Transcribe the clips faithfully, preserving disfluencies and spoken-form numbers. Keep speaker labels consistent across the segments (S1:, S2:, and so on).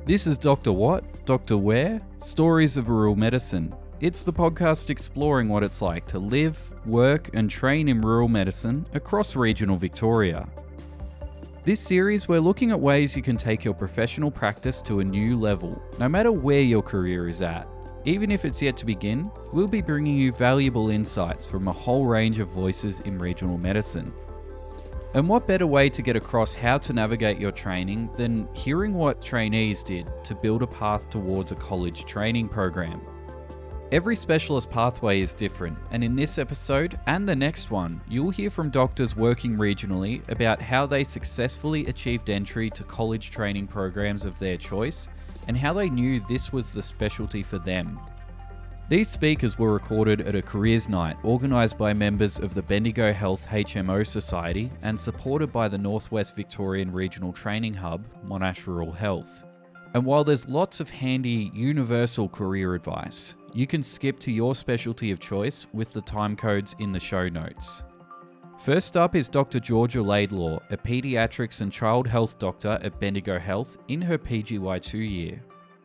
S1: This is Doctor What? Doctor Where? Stories of Rural Medicine. It's the podcast exploring what it's like to live, work and train in rural medicine across regional Victoria. This series, we're looking at ways you can take your professional practice to a new level, no matter where your career is at. Even if it's yet to begin, we'll be bringing you valuable insights from a whole range of voices in regional medicine. And what better way to get across how to navigate your training than hearing what trainees did to build a path towards a college training program. Every specialist pathway is different, and in this episode and the next one, you'll hear from doctors working regionally about how they successfully achieved entry to college training programs of their choice and how they knew this was the specialty for them. These speakers were recorded at a careers night organised by members of the Bendigo Health H M O Society and supported by the Northwest Victorian Regional Training Hub, Monash Rural Health. And while there's lots of handy universal career advice, you can skip to your specialty of choice with the time codes in the show notes. First up is Doctor Georgia Laidlaw, a paediatrics and child health doctor at Bendigo Health in her P G Y two year.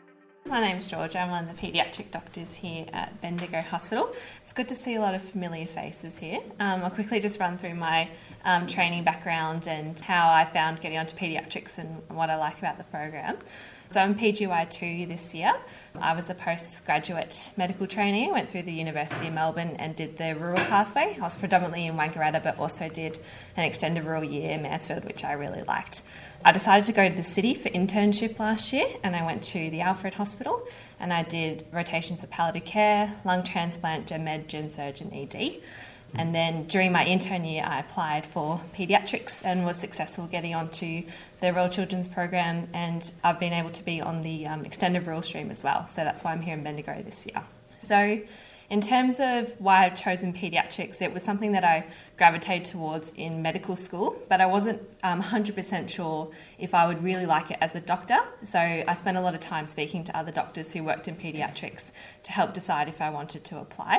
S2: My name's Georgia. I'm one of the paediatric doctors here at Bendigo Hospital. It's good to see a lot of familiar faces here. Um, I'll quickly just run through my um, training background and how I found getting onto paediatrics and what I like about the program. So I'm P G Y two this year. I was a postgraduate medical trainee. I went through the University of Melbourne and did the rural pathway. I was predominantly in Wangaratta but also did an extended rural year in Mansfield, which I really liked. I decided to go to the city for internship last year and I went to the Alfred Hospital and I did rotations of palliative care, lung transplant, gen med, gen surg and E D. And then during my intern year, I applied for paediatrics and was successful getting onto the Royal Children's Program, and I've been able to be on the um, extended rural stream as well. So that's why I'm here in Bendigo this year. So in terms of why I've chosen paediatrics, it was something that I gravitated towards in medical school, but I wasn't um, one hundred percent sure if I would really like it as a doctor. So I spent a lot of time speaking to other doctors who worked in paediatrics to help decide if I wanted to apply.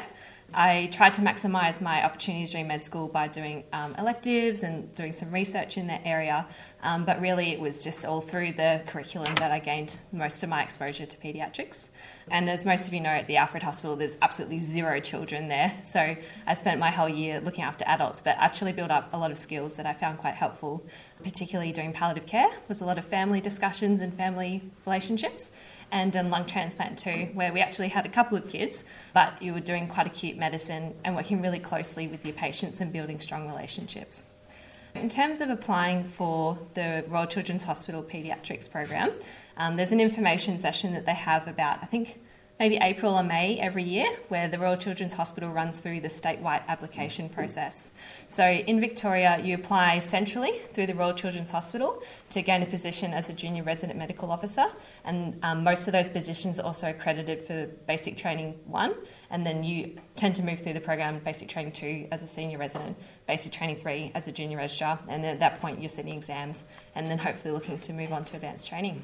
S2: I tried to maximise my opportunities during med school by doing um, electives and doing some research in that area, um, but really it was just all through the curriculum that I gained most of my exposure to paediatrics. And as most of you know, at the Alfred Hospital there's absolutely zero children there, so I spent my whole year looking after adults but actually built up a lot of skills that I found quite helpful, particularly doing palliative care. There was a lot of family discussions and family relationships, and in lung transplant too, where we actually had a couple of kids, but you were doing quite acute medicine and working really closely with your patients and building strong relationships. In terms of applying for the Royal Children's Hospital Paediatrics program, um, there's an information session that they have about, I think, maybe April or May every year, where the Royal Children's Hospital runs through the statewide application process. So in Victoria, you apply centrally through the Royal Children's Hospital to gain a position as a junior resident medical officer, and um, most of those positions are also accredited for basic training one, and then you tend to move through the program basic training two as a senior resident, basic training three as a junior registrar, and then at that point you're sitting exams and then hopefully looking to move on to advanced training.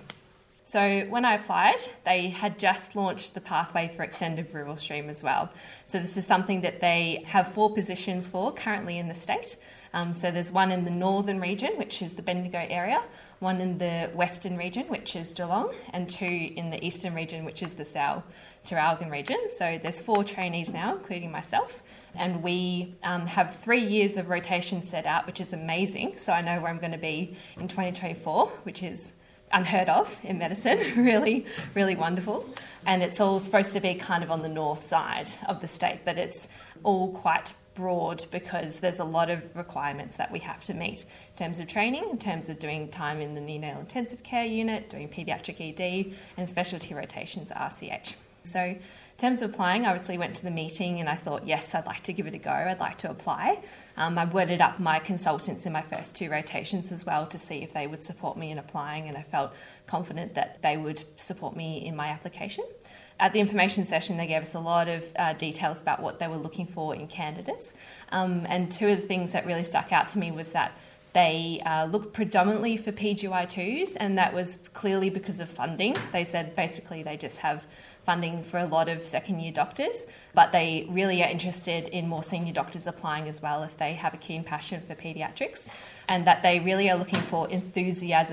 S2: So when I applied, they had just launched the pathway for extended rural stream as well. So this is something that they have four positions for currently in the state. Um, so there's one in the northern region, which is the Bendigo area, one in the western region, which is Geelong, and two in the eastern region, which is the Sal Traralgon region. So there's four trainees now, including myself. And we um, have three years of rotation set out, which is amazing. So I know where I'm going to be in twenty twenty-four, which is unheard of in medicine, really, really wonderful. And it's all supposed to be kind of on the north side of the state, but it's all quite broad because there's a lot of requirements that we have to meet in terms of training, in terms of doing time in the neonatal intensive care unit, doing paediatric E D, and specialty rotations at R C H. So in terms of applying, I obviously went to the meeting and I thought, yes, I'd like to give it a go. I'd like to apply. Um, I worded up my consultants in my first two rotations as well to see if they would support me in applying, and I felt confident that they would support me in my application. At the information session, they gave us a lot of uh, details about what they were looking for in candidates. Um, and two of the things that really stuck out to me was that they uh, looked predominantly for P G Y twos, and that was clearly because of funding. They said basically they just have funding for a lot of second year doctors, but they really are interested in more senior doctors applying as well if they have a keen passion for paediatrics, and that they really are looking for enthusiasm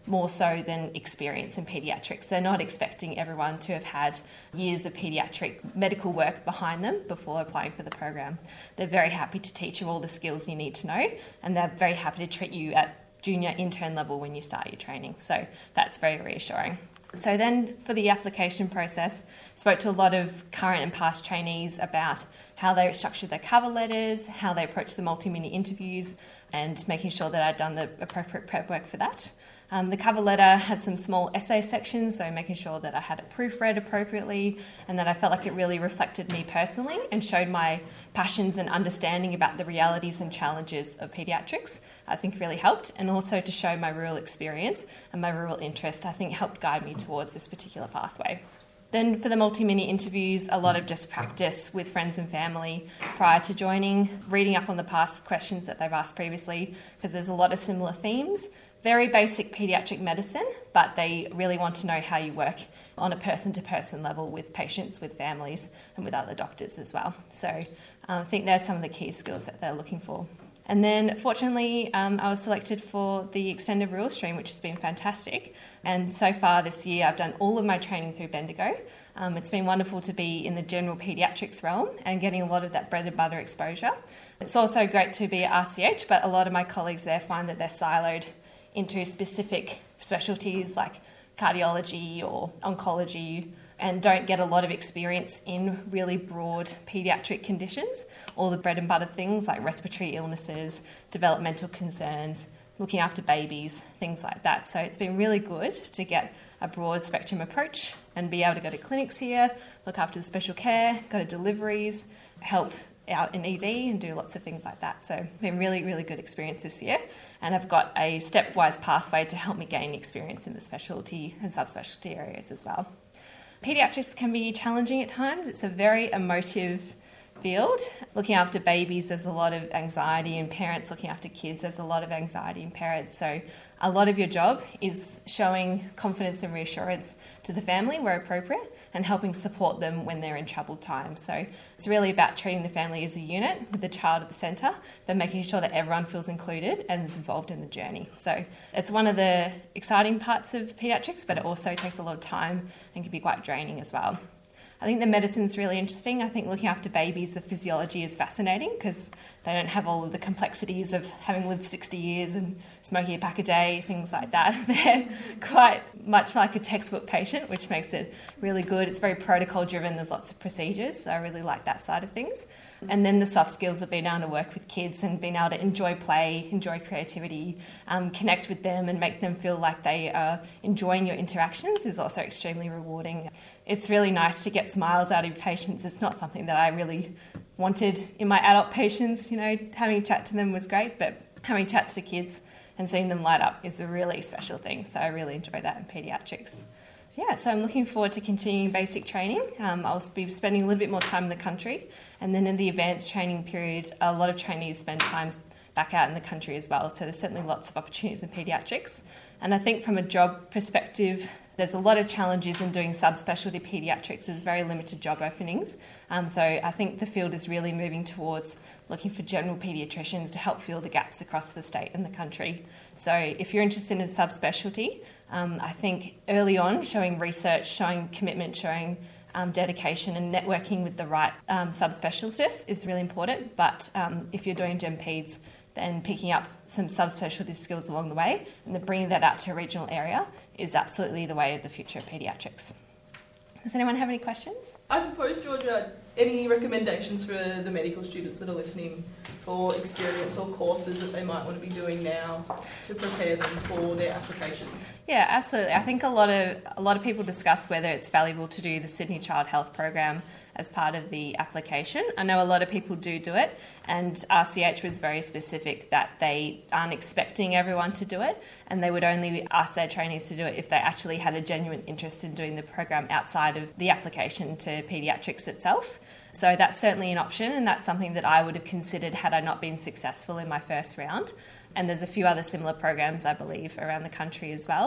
S2: more so than experience in paediatrics. They're not expecting everyone to have had years of paediatric medical work behind them before applying for the program. They're very happy to teach you all the skills you need to know, and they're very happy to treat you at junior intern level when you start your training. So that's very reassuring. So then for the application process, spoke to a lot of current and past trainees about how they structured their cover letters, how they approached the multi-mini interviews, and making sure that I'd done the appropriate prep work for that. Um, the cover letter has some small essay sections, so making sure that I had it proofread appropriately and that I felt like it really reflected me personally and showed my passions and understanding about the realities and challenges of paediatrics, I think really helped. And also to show my rural experience and my rural interest, I think helped guide me towards this particular pathway. Then for the multi-mini interviews, a lot of just practice with friends and family prior to joining, reading up on the past questions that they've asked previously, because there's a lot of similar themes. Very basic paediatric medicine, but they really want to know how you work on a person-to-person level with patients, with families, and with other doctors as well. So um, I think there's some of the key skills that they're looking for. And then, fortunately, um, I was selected for the extended rural stream, which has been fantastic. And so far this year, I've done all of my training through Bendigo. Um, it's been wonderful to be in the general paediatrics realm and getting a lot of that bread and butter exposure. It's also great to be at R C H, but a lot of my colleagues there find that they're siloed into specific specialties like cardiology or oncology and don't get a lot of experience in really broad paediatric conditions, all the bread and butter things like respiratory illnesses, developmental concerns, looking after babies, things like that. So it's been really good to get a broad spectrum approach and be able to go to clinics here, look after the special care, go to deliveries, help out in E D and do lots of things like that. So it's been really, really good experience this year. And I've got a stepwise pathway to help me gain experience in the specialty and subspecialty areas as well. Paediatrics can be challenging at times. It's a very emotive field. Looking after babies, there's a lot of anxiety, and parents looking after kids, there's a lot of anxiety in parents. So a lot of your job is showing confidence and reassurance to the family where appropriate and helping support them when they're in troubled times. So it's really about treating the family as a unit with the child at the centre, but making sure that everyone feels included and is involved in the journey. So it's one of the exciting parts of paediatrics, but it also takes a lot of time and can be quite draining as well. I think the medicine's really interesting. I think looking after babies, the physiology is fascinating because they don't have all of the complexities of having lived sixty years and smoking a pack a day, things like that. They're quite much like a textbook patient, which makes it really good. It's very protocol driven. There's lots of procedures. So I really like that side of things. And then the soft skills of being able to work with kids and being able to enjoy play, enjoy creativity, um, connect with them and make them feel like they are enjoying your interactions is also extremely rewarding. It's really nice to get smiles out of your patients. It's not something that I really wanted in my adult patients. You know, having a chat to them was great, but having chats to kids and seeing them light up is a really special thing. So I really enjoy that in paediatrics. Yeah, so I'm looking forward to continuing basic training. Um, I'll be spending a little bit more time in the country, and then in the advanced training period, a lot of trainees spend time back out in the country as well. So there's certainly lots of opportunities in paediatrics. And I think from a job perspective, there's a lot of challenges in doing subspecialty paediatrics. There's very limited job openings. Um, so I think the field is really moving towards looking for general paediatricians to help fill the gaps across the state and the country. So if you're interested in subspecialty, um, I think early on showing research, showing commitment, showing um, dedication and networking with the right um, subspecialists is really important. But um, if you're doing Gen Peds, then picking up some subspecialty skills along the way and then bringing that out to a regional area is absolutely the way of the future of paediatrics. Does anyone have any questions?
S3: I suppose, Georgia, any recommendations for the medical students that are listening for experience or courses that they might want to be doing now to prepare them for their applications?
S2: Yeah, absolutely. I think a lot of a lot of people discuss whether it's valuable to do the Sydney Child Health Program as part of the application. I know a lot of people do do it, and R C H was very specific that they aren't expecting everyone to do it, and they would only ask their trainees to do it if they actually had a genuine interest in doing the program outside of the application to paediatrics itself. So that's certainly an option, and that's something that I would have considered had I not been successful in my first round. And there's a few other similar programs, I believe, around the country as well.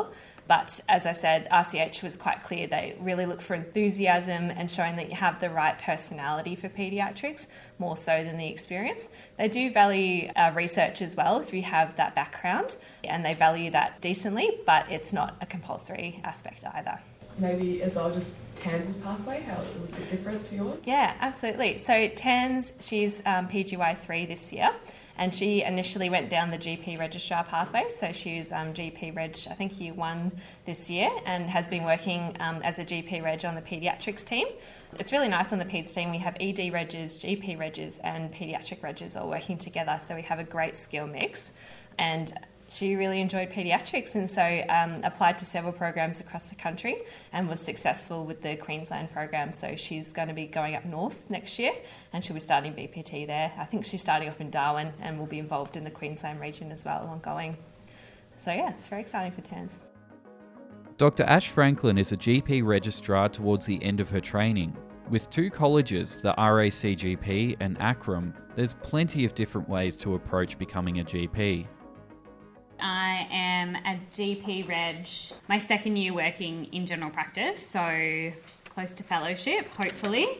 S2: But as I said, R C H was quite clear. They really look for enthusiasm and showing that you have the right personality for paediatrics, more so than the experience. They do value uh, research as well if you have that background, and they value that decently, but it's not a compulsory aspect either.
S3: Maybe as well, just Tans's pathway, how it was a bit different to yours?
S2: Yeah, absolutely. So Tans, she's um, P G Y three this year, and she initially went down the G P registrar pathway. So she was um, G P Reg, I think, year one this year, and has been working um, as a G P Reg on the paediatrics team. It's really nice on the peds team. We have E D Regs, G P Regs, and paediatric Regs all working together. So we have a great skill mix. And she really enjoyed paediatrics, and so um, applied to several programs across the country and was successful with the Queensland program. So she's going to be going up north next year, and she'll be starting B P T there. I think she's starting off in Darwin and will be involved in the Queensland region as well ongoing. So yeah, it's very exciting for Tans.
S1: Doctor Ash Franklin is a G P registrar towards the end of her training. With two colleges, the R A C G P and ACREM, there's plenty of different ways to approach becoming a G P.
S4: I am a G P Reg, my second year working in general practice, so close to fellowship, hopefully.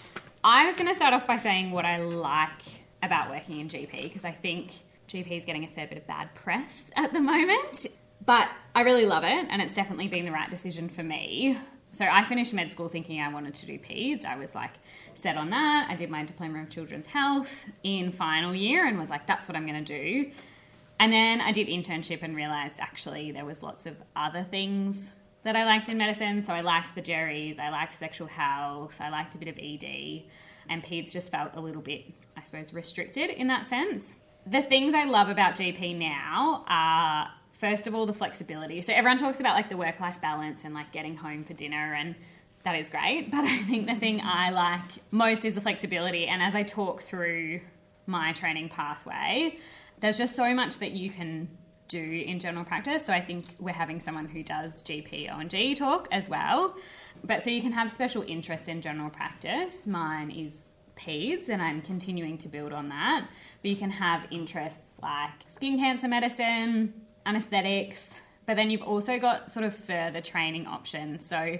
S4: I was going to start off by saying what I like about working in G P, because I think G P is getting a fair bit of bad press at the moment, but I really love it, and it's definitely been the right decision for me. So I finished med school thinking I wanted to do peds. I was like set on that. I did my diploma of children's health in final year and was like, that's what I'm going to do. And then I did internship and realised actually there was lots of other things that I liked in medicine. So I liked the Jerrys, I liked sexual health, I liked a bit of E D, and peds just felt a little bit, I suppose, restricted in that sense. The things I love about G P now are, first of all, the flexibility. So everyone talks about like the work-life balance and like getting home for dinner, and that is great. But I think the thing I like most is the flexibility. And as I talk through my training pathway, there's just so much that you can do in general practice. So I think we're having someone who does G P O and G talk as well. But so you can have special interests in general practice. Mine is peds, and I'm continuing to build on that. But you can have interests like skin cancer medicine, anaesthetics, but then you've also got sort of further training options. So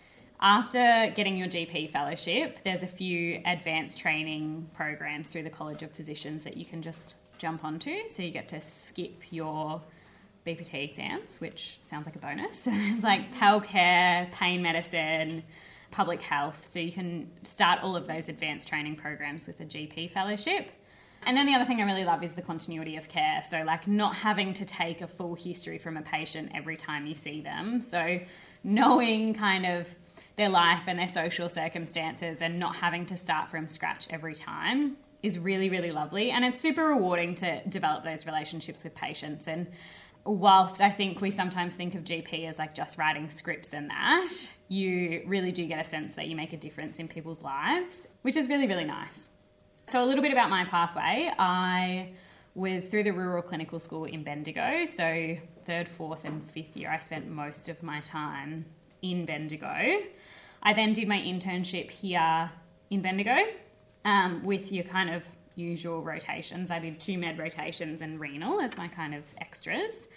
S4: after getting your G P fellowship, there's a few advanced training programs through the College of Physicians that you can just jump onto. So you get to skip your B P T exams, which sounds like a bonus. So it's like pal care, pain medicine, public health. So you can start all of those advanced training programs with a G P fellowship. And then the other thing I really love is the continuity of care. So like not having to take a full history from a patient every time you see them. So knowing kind of their life and their social circumstances and not having to start from scratch every time is really, really lovely. And it's super rewarding to develop those relationships with patients. And whilst I think we sometimes think of G P as like just writing scripts and that, you really do get a sense that you make a difference in people's lives, which is really, really nice. So a little bit about my pathway. I was through the Rural Clinical School in Bendigo. So third, fourth and fifth year, I spent most of my time in Bendigo. I then did my internship here in Bendigo um, with your kind of usual rotations. I did two med rotations and renal as my kind of extras.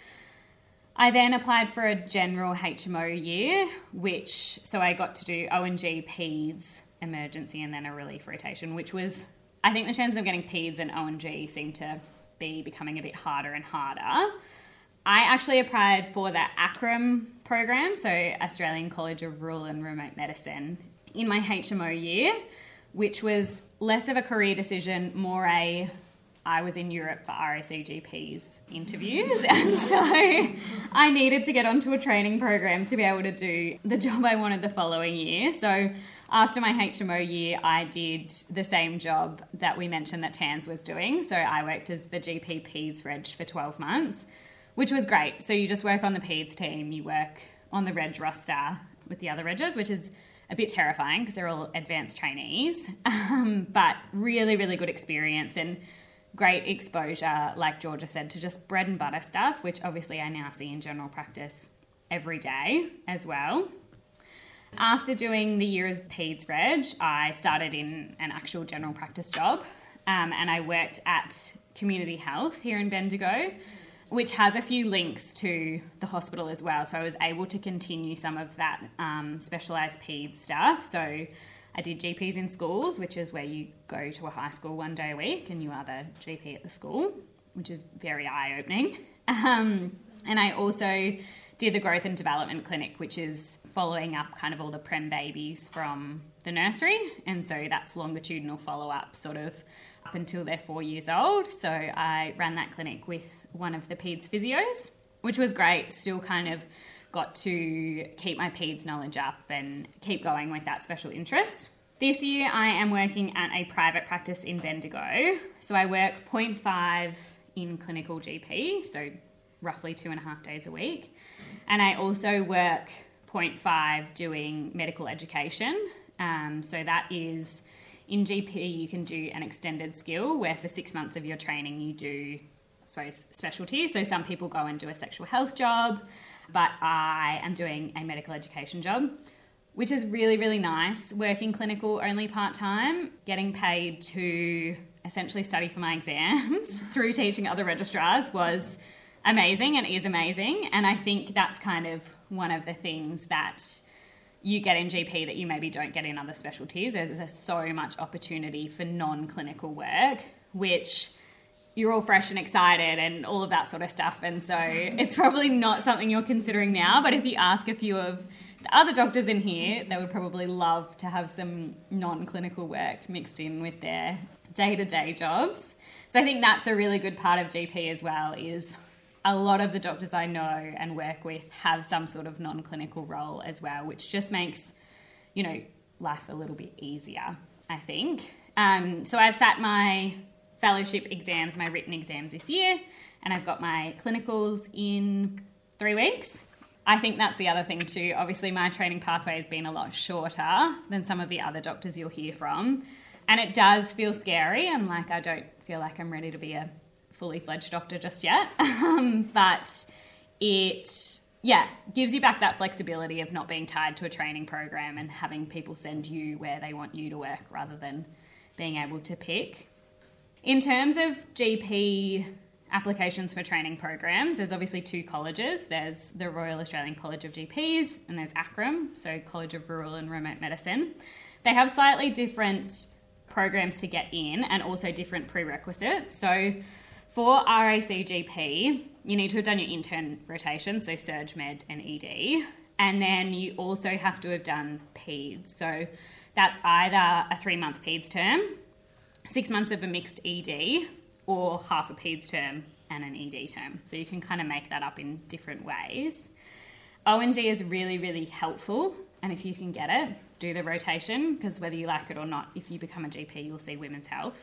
S4: I then applied for a general H M O year, which, so I got to do O and G, peds, emergency, and then a relief rotation, which was, I think the chances of getting peds and O and G seem to be becoming a bit harder and harder. I actually applied for the ACREM program, so Australian College of Rural and Remote Medicine, in my H M O year, which was less of a career decision, more a, I was in Europe for R A C G P's interviews, and so I needed to get onto a training program to be able to do the job I wanted the following year. So after my H M O year, I did the same job that we mentioned that Tans was doing. So I worked as the G P Peds Reg for twelve months, which was great. So you just work on the Peds team, you work on the Reg roster with the other Regs, which is a bit terrifying because they're all advanced trainees, um, but really, really good experience and great exposure, like Georgia said, to just bread and butter stuff, which obviously I now see in general practice every day as well. After doing the year as Peds Reg, I started in an actual general practice job, um, and I worked at Community Health here in Bendigo. which has a few links to the hospital as well. So I was able to continue some of that um, specialised peds stuff. So I did G Ps in schools, which is where you go to a high school one day a week and you are the G P at the school, which is very eye-opening. Um, and I also did the growth and development clinic, which is following up kind of all the prem babies from the nursery. And so that's longitudinal follow-up sort of up until they're four years old. So I ran that clinic with one of the peds physios, which was great. Still kind of got to keep my peds knowledge up and keep going with that special interest. This year I am working at a private practice in Bendigo. So I work zero point five in clinical G P, so roughly two and a half days a week. And I also work zero point five doing medical education. Um, so that is, in G P you can do an extended skill where for six months of your training you do, I suppose, specialty. So some people go and do a sexual health job, but I am doing a medical education job, which is really, really nice. Working clinical only part-time, getting paid to essentially study for my exams through teaching other registrars was amazing and is amazing. And I think that's kind of one of the things that you get in G P that you maybe don't get in other specialties. There's, there's so much opportunity for non-clinical work, which you're all fresh and excited and all of that sort of stuff. And so it's probably not something you're considering now, but if you ask a few of the other doctors in here, they would probably love to have some non-clinical work mixed in with their day-to-day jobs. So I think that's a really good part of G P as well, is a lot of the doctors I know and work with have some sort of non-clinical role as well, which just makes, you know, life a little bit easier, I think. Um, so I've sat my fellowship exams, my written exams this year, and I've got my clinicals in three weeks. I think that's the other thing too. Obviously, my training pathway has been a lot shorter than some of the other doctors you'll hear from. And it does feel scary, and like I don't feel like I'm ready to be a fully fledged doctor just yet. Um, but it, yeah, gives you back that flexibility of not being tied to a training program and having people send you where they want you to work rather than being able to pick. In terms of G P applications for training programs, there's obviously two colleges. There's the Royal Australian College of G Ps and there's ACREM, so College of Rural and Remote Medicine. They have slightly different programs to get in and also different prerequisites. So for R A C G P, you need to have done your intern rotation, so Surg Med and E D, and then you also have to have done peds. So that's either a three-month peds term, six months of a mixed E D, or half a peds term and an E D term. So you can kind of make that up in different ways. O N G is really, really helpful, and if you can get it, do the rotation, because whether you like it or not, if you become a G P, you'll see women's health.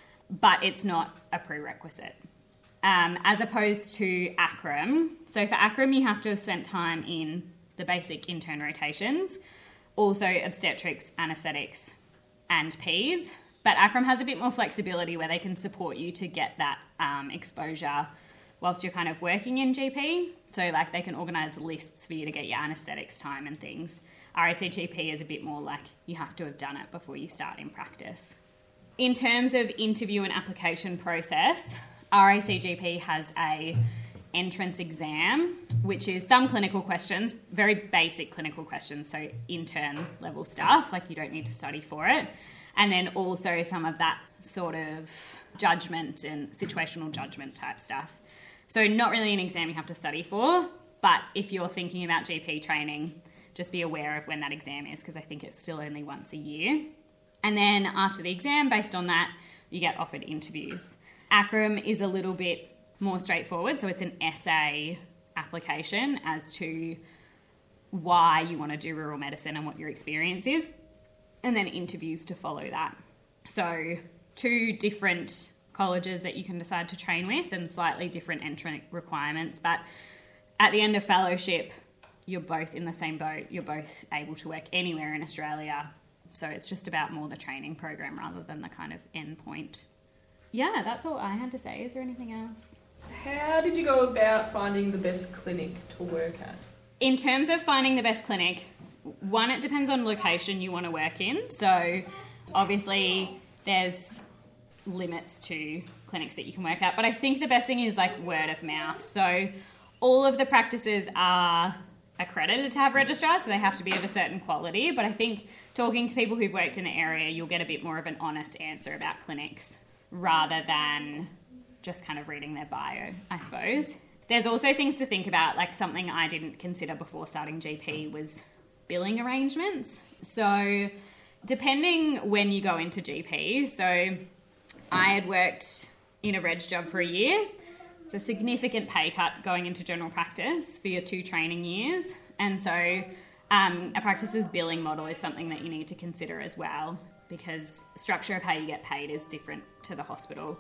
S4: But it's not a prerequisite. Um, as opposed to ACREM. So for ACREM, you have to have spent time in the basic intern rotations, also obstetrics, anaesthetics, and peds. But ACREM has a bit more flexibility where they can support you to get that um, exposure whilst you're kind of working in G P. So like they can organise lists for you to get your anaesthetics time and things. R A C G P is a bit more like you have to have done it before you start in practice. In terms of interview and application process, R A C G P has a entrance exam, which is some clinical questions, very basic clinical questions, so intern level stuff, like you don't need to study for it. And then also some of that sort of judgment and situational judgment type stuff. So not really an exam you have to study for, but if you're thinking about G P training, just be aware of when that exam is, because I think it's still only once a year. And then after the exam, based on that, you get offered interviews. ACREM is a little bit more straightforward, so it's an essay application as to why you want to do rural medicine and what your experience is, and then interviews to follow that. So two different colleges that you can decide to train with and slightly different entrant requirements, but at the end of fellowship, you're both in the same boat. You're both able to work anywhere in Australia. So it's just about more the training program rather than the kind of end point. Yeah, that's all I had to say. Is there anything else?
S3: How did you go about finding the best clinic to work at?
S4: In terms of finding the best clinic, one, it depends on location you want to work in. So obviously there's limits to clinics that you can work at. But I think the best thing is like word of mouth. So all of the practices are accredited to have registrars, so they have to be of a certain quality. But I think talking to people who've worked in the area, you'll get a bit more of an honest answer about clinics rather than just kind of reading their bio, I suppose. There's also things to think about, like something I didn't consider before starting G P was billing arrangements. So depending when you go into G P, so I had worked in a reg job for a year. It's a significant pay cut going into general practice for your two training years. And so um, a practice's billing model is something that you need to consider as well, because structure of how you get paid is different to the hospital.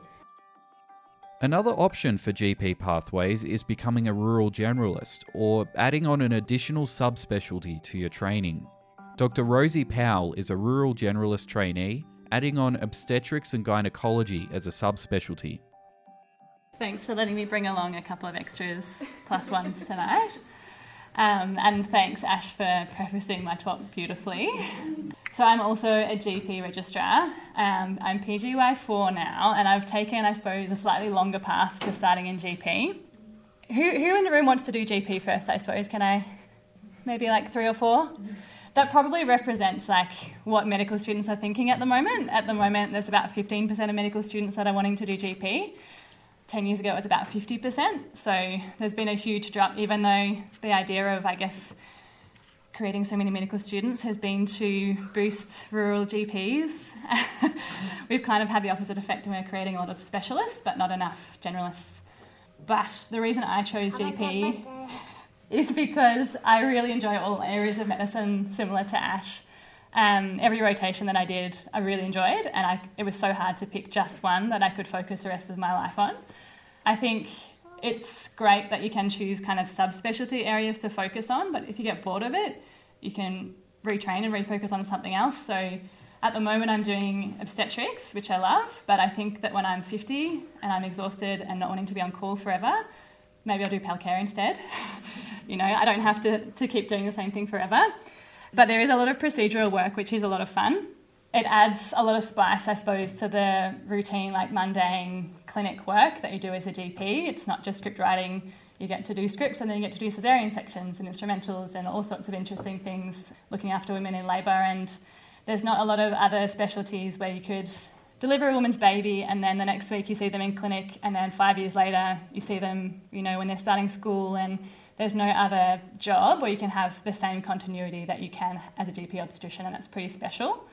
S1: Another option for G P pathways is becoming a rural generalist or adding on an additional subspecialty to your training. Doctor Rosie Powell is a rural generalist trainee, adding on obstetrics and gynecology as a subspecialty.
S5: Thanks for letting me bring along a couple of extras plus ones tonight. Um, and thanks, Ash, for prefacing my talk beautifully. So I'm also a G P registrar. Um, I'm P G Y four now, and I've taken, I suppose, a slightly longer path to starting in G P. Who, who in the room wants to do G P first, I suppose? Can I? Maybe like three or four? That probably represents like what medical students are thinking at the moment. At the moment, there's about fifteen percent of medical students that are wanting to do G P. ten years ago, it was about fifty percent. So there's been a huge drop, even though the idea of, I guess, creating so many medical students has been to boost rural G Ps. We've kind of had the opposite effect, and we're creating a lot of specialists, but not enough generalists. But the reason I chose G P is because I really enjoy all areas of medicine, similar to Ash. Um, every rotation that I did, I really enjoyed, and I, it was so hard to pick just one that I could focus the rest of my life on. I think it's great that you can choose kind of subspecialty areas to focus on, but if you get bored of it, you can retrain and refocus on something else. So at the moment I'm doing obstetrics, which I love, but I think that when I'm fifty and I'm exhausted and not wanting to be on call forever, maybe I'll do palcare instead. You know, I don't have to, to keep doing the same thing forever. But there is a lot of procedural work, which is a lot of fun. It adds a lot of spice, I suppose, to the routine, like mundane clinic work that you do as a G P. It's not just script writing. You get to do scripts, and then you get to do caesarean sections and instrumentals and all sorts of interesting things, looking after women in labour. And there's not a lot of other specialties where you could deliver a woman's baby and then the next week you see them in clinic, and then five years later you see them, you know, when they're starting school, and there's no other job where you can have the same continuity that you can as a G P obstetrician, and that's pretty special.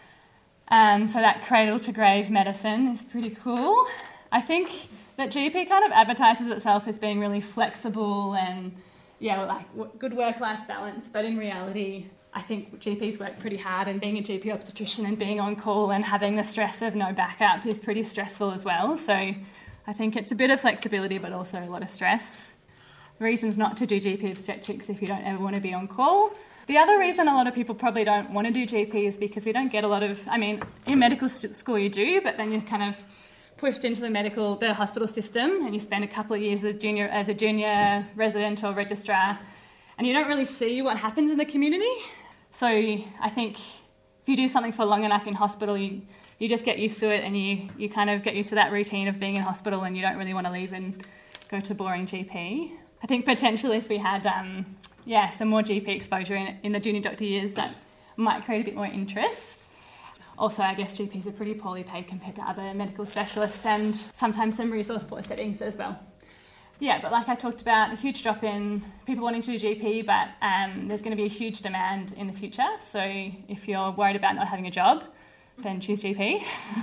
S5: Um, so that cradle to grave medicine is pretty cool. I think that G P kind of advertises itself as being really flexible and, yeah, like good work-life balance, but in reality, I think G Ps work pretty hard, and being a G P obstetrician and being on call and having the stress of no backup is pretty stressful as well. So I think it's a bit of flexibility, but also a lot of stress. Reasons not to do G P obstetrics if you don't ever want to be on call. The other reason a lot of people probably don't want to do G P is because we don't get a lot of, I mean, in medical st- school you do, but then you're kind of pushed into the medical, the hospital system, and you spend a couple of years as a junior, as a junior resident or registrar, and you don't really see what happens in the community. So I think if you do something for long enough in hospital, you, you just get used to it, and you, you kind of get used to that routine of being in hospital, and you don't really want to leave and go to boring G P. I think potentially if we had um, yeah, some more G P exposure in, in the junior doctor years, that might create a bit more interest. Also, I guess G Ps are pretty poorly paid compared to other medical specialists, and sometimes some resource poor settings as well. Yeah, but like I talked about, a huge drop in people wanting to do G P, but um, there's going to be a huge demand in the future. So if you're worried about not having a job, then choose G P.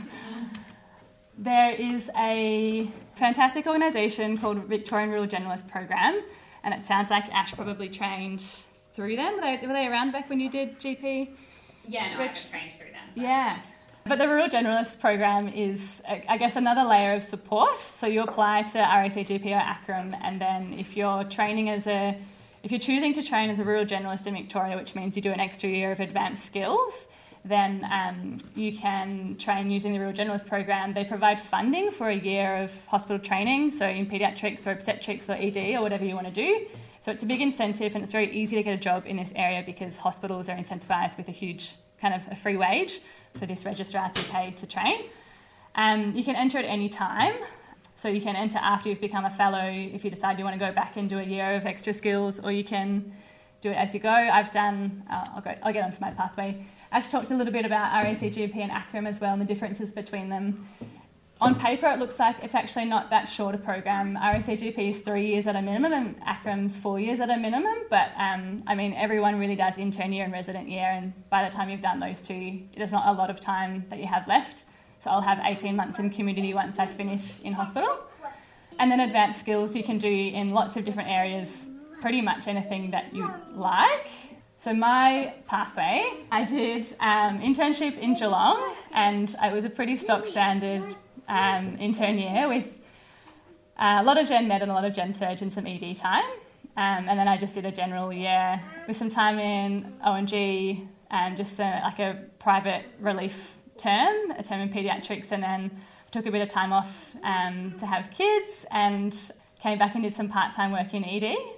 S5: There is a fantastic organisation called Victorian Rural Generalist Program, and it sounds like Ash probably trained through them. Were they, were they around back when you did G P?
S4: Yeah, no, I was trained through them. But
S5: Yeah. But the Rural Generalist Program is, I guess, another layer of support. So you apply to R A C G P or A C R M, and then if you're training as a, if you're choosing to train as a rural generalist in Victoria, which means you do an extra year of advanced skills, then um, you can train using the Rural Generalist Program. They provide funding for a year of hospital training, so in paediatrics or obstetrics or E D or whatever you want to do. So it's a big incentive, and it's very easy to get a job in this area because hospitals are incentivised with a huge kind of a free wage for this registrar to pay to train. Um, you can enter at any time. So you can enter after you've become a fellow if you decide you want to go back and do a year of extra skills, or you can do it as you go. I've done, uh, I'll, go, I'll get onto my pathway. Ash talked a little bit about R A C G P and A C R A M as well and the differences between them. On paper, it looks like it's actually not that short a program. R A C G P is three years at a minimum and A C R A M's four years at a minimum. But, um, I mean, everyone really does intern year and resident year, and by the time you've done those two, there's not a lot of time that you have left. So I'll have eighteen months in community once I finish in hospital. And then advanced skills you can do in lots of different areas, pretty much anything that you like. So my pathway, I did um, internship in Geelong, and it was a pretty stock standard um, intern year with uh, a lot of gen med and a lot of gen surg and some E D time. Um, and then I just did a general year with some time in O N G and just a, like a private relief term, a term in paediatrics, and then took a bit of time off um, to have kids and came back and did some part-time work in E D.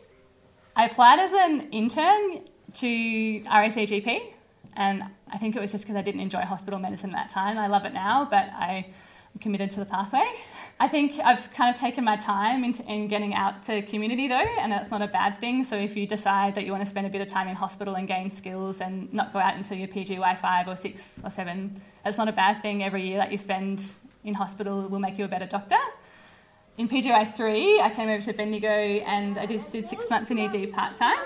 S5: I applied as an intern to R A C G P, and I think it was just because I didn't enjoy hospital medicine at that time. I love it now, but I'm committed to the pathway. I think I've kind of taken my time in, in getting out to community though, and that's not a bad thing. So if you decide that you want to spend a bit of time in hospital and gain skills and not go out until you're P G Y five or six or seven, that's not a bad thing. Every year that you spend in hospital will make you a better doctor. In P G Y three, I came over to Bendigo and I did, did six months in E D part-time.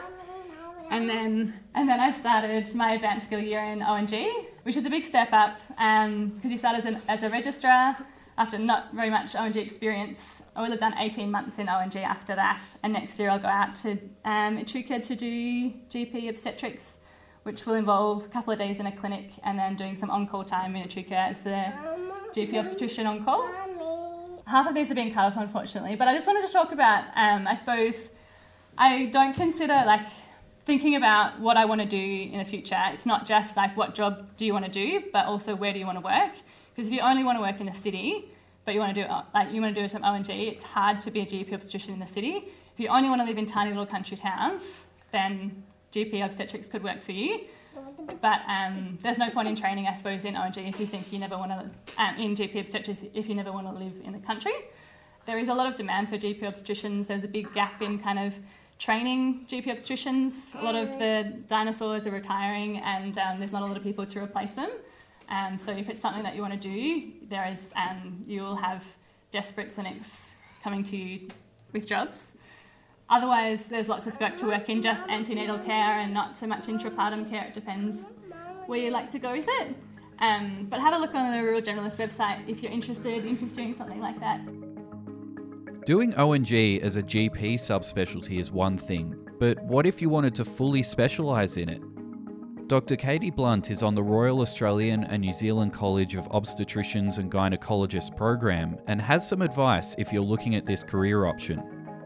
S5: And then and then I started my advanced skill year in O N G, which is a big step up because um, you start as, an, as a registrar after not very much O N G experience. I will have done eighteen months in O N G after that, and next year I'll go out to um, Echuca to do G P obstetrics, which will involve a couple of days in a clinic and then doing some on-call time in Echuca as the G P obstetrician on-call. Half of these are being cut off, unfortunately, but I just wanted to talk about, um, I suppose, I don't consider, like, thinking about what I want to do in the future. It's not just, like, what job do you want to do, but also where do you want to work? Because if you only want to work in the city, but you want to do, like, you want to do some O N G, it's hard to be a G P obstetrician in the city. If you only want to live in tiny little country towns, then G P obstetrics could work for you. But um, there's no point in training, I suppose, in O N G if you think you never want to, um, in G P obstetrics if you never want to live in the country. There is a lot of demand for G P obstetricians. There's a big gap in kind of training G P obstetricians. A lot of the dinosaurs are retiring and um, there's not a lot of people to replace them. Um, so if it's something that you want to do, there is, um, you will have desperate clinics coming to you with jobs. Otherwise, there's lots of scope to work in just antenatal care and not so much intrapartum care. It depends where you like to go with it. Um, but have a look on the Rural Generalist website if you're interested in pursuing something like that.
S1: Doing O N G as a G P subspecialty is one thing, but what if you wanted to fully specialise in it? Doctor Katie Blunt is on the Royal Australian and New Zealand College of Obstetricians and Gynecologists program and has some advice if you're looking at this career option.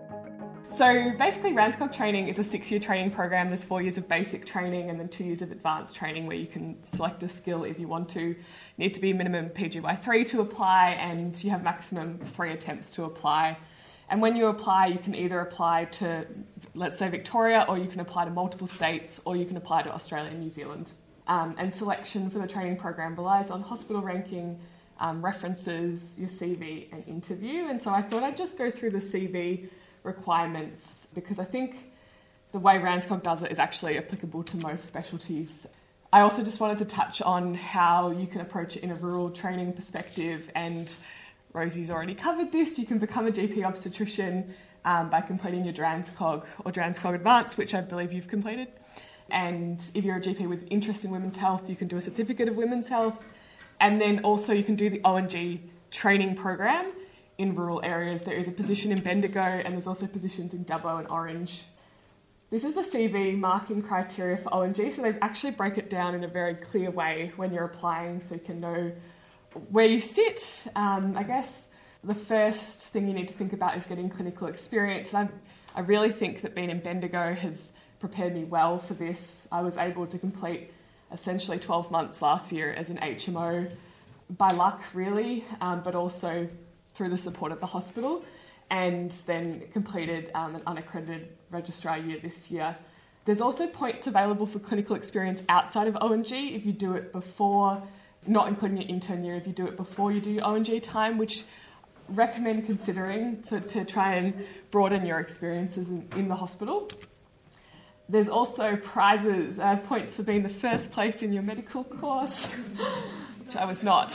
S6: So basically RANZCOG training is a six-year training program. There's four years of basic training and then two years of advanced training where you can select a skill if you want to. You need to be minimum P G Y three to apply, and you have maximum three attempts to apply. And when you apply, you can either apply to, let's say, Victoria, or you can apply to multiple states, or you can apply to Australia and New Zealand. Um, and selection for the training program relies on hospital ranking, um, references, your C V and interview. And so I thought I'd just go through the C V requirements because I think the way RANZCOG does it is actually applicable to most specialties. I also just wanted to touch on how you can approach it in a rural training perspective, and Rosie's already covered this. You can become a G P obstetrician um, by completing your DRANZCOG or DRANZCOG Advanced, which I believe you've completed. And if you're a G P with interest in women's health, you can do a certificate of women's health. And then also you can do the O N G training program in rural areas. There is a position in Bendigo and there's also positions in Dubbo and Orange. This is the C V marking criteria for O N G, so they actually break it down in a very clear way when you're applying so you can know where you sit. Um, I guess the first thing you need to think about is getting clinical experience. And I, I really think that being in Bendigo has prepared me well for this. I was able to complete essentially twelve months last year as an H M O by luck, really, um, but also through the support of the hospital, and then completed um, an unaccredited registrar year this year. There's also points available for clinical experience outside of O N G if you do it before not including your intern year if you do it before you do your O N G time, which recommend considering to, to try and broaden your experiences in, in the hospital. There's also prizes, uh, points for being the first place in your medical course, which I was not.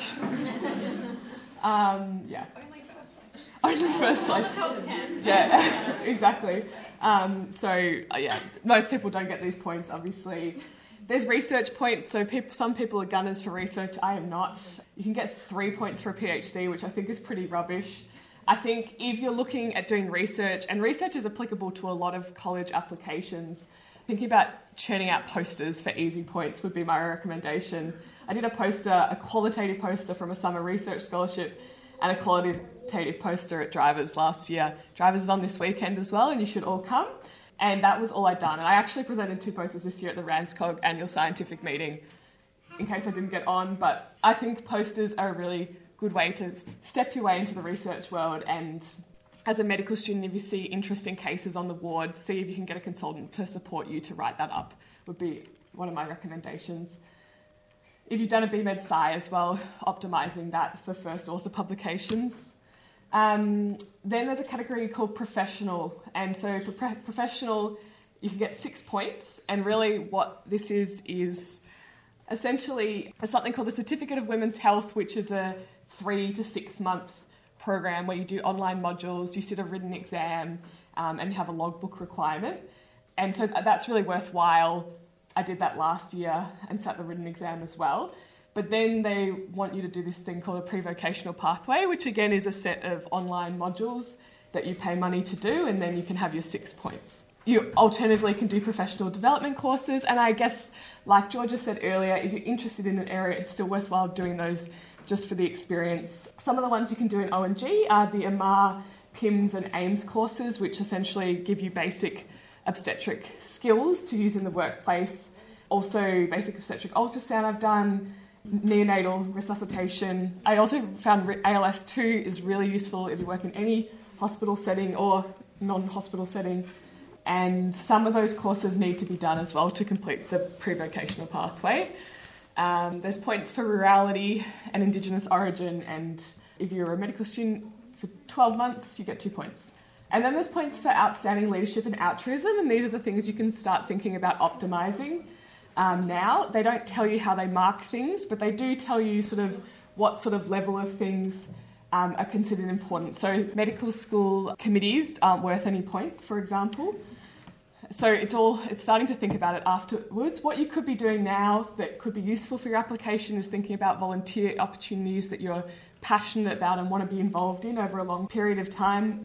S6: Um, yeah. Only first place.
S4: Top ten.
S6: Yeah, exactly. Um, so, uh, yeah, most people don't get these points, obviously. There's research points, so people, some people are gunners for research. I am not. You can get three points for a PhD, which I think is pretty rubbish. I think if you're looking at doing research, and research is applicable to a lot of college applications, thinking about churning out posters for easy points would be my recommendation. I did a poster, a qualitative poster from a summer research scholarship, and a qualitative poster at Drivers last year. Drivers is on this weekend as well, and you should all come. And that was all I'd done. And I actually presented two posters this year at the RANZCOG annual scientific meeting, in case I didn't get on. But I think posters are a really good way to step your way into the research world. And as a medical student, if you see interesting cases on the ward, see if you can get a consultant to support you to write that up, would be one of my recommendations. If you've done a B Med Sci as well, optimising that for first author publications. Um, then there's a category called professional, and so for pro- professional you can get six points, and really what this is is essentially something called the Certificate of Women's Health, which is a three to six month program where you do online modules, you sit a written exam, um, and you have a logbook requirement, and so that's really worthwhile. I did that last year and sat the written exam as well. But then they want you to do this thing called a pre-vocational pathway, which again is a set of online modules that you pay money to do, and then you can have your six points. You alternatively can do professional development courses, and I guess, like Georgia said earlier, if you're interested in an area, it's still worthwhile doing those just for the experience. Some of the ones you can do in O N G are the A M A, P I M S and A I M S courses, which essentially give you basic obstetric skills to use in the workplace. Also, basic obstetric ultrasound I've done, neonatal resuscitation. I also found A L S two is really useful if you work in any hospital setting or non-hospital setting, and some of those courses need to be done as well to complete the pre-vocational pathway. Um, there's points for rurality and Indigenous origin, and if you're a medical student for twelve months, you get two points. And then there's points for outstanding leadership and altruism, and these are the things you can start thinking about optimising. Um, now, they don't tell you how they mark things, but they do tell you sort of what sort of level of things um, are considered important. So medical school committees aren't worth any points, for example. So it's all it's starting to think about it afterwards. What you could be doing now that could be useful for your application is thinking about volunteer opportunities that you're passionate about and want to be involved in over a long period of time.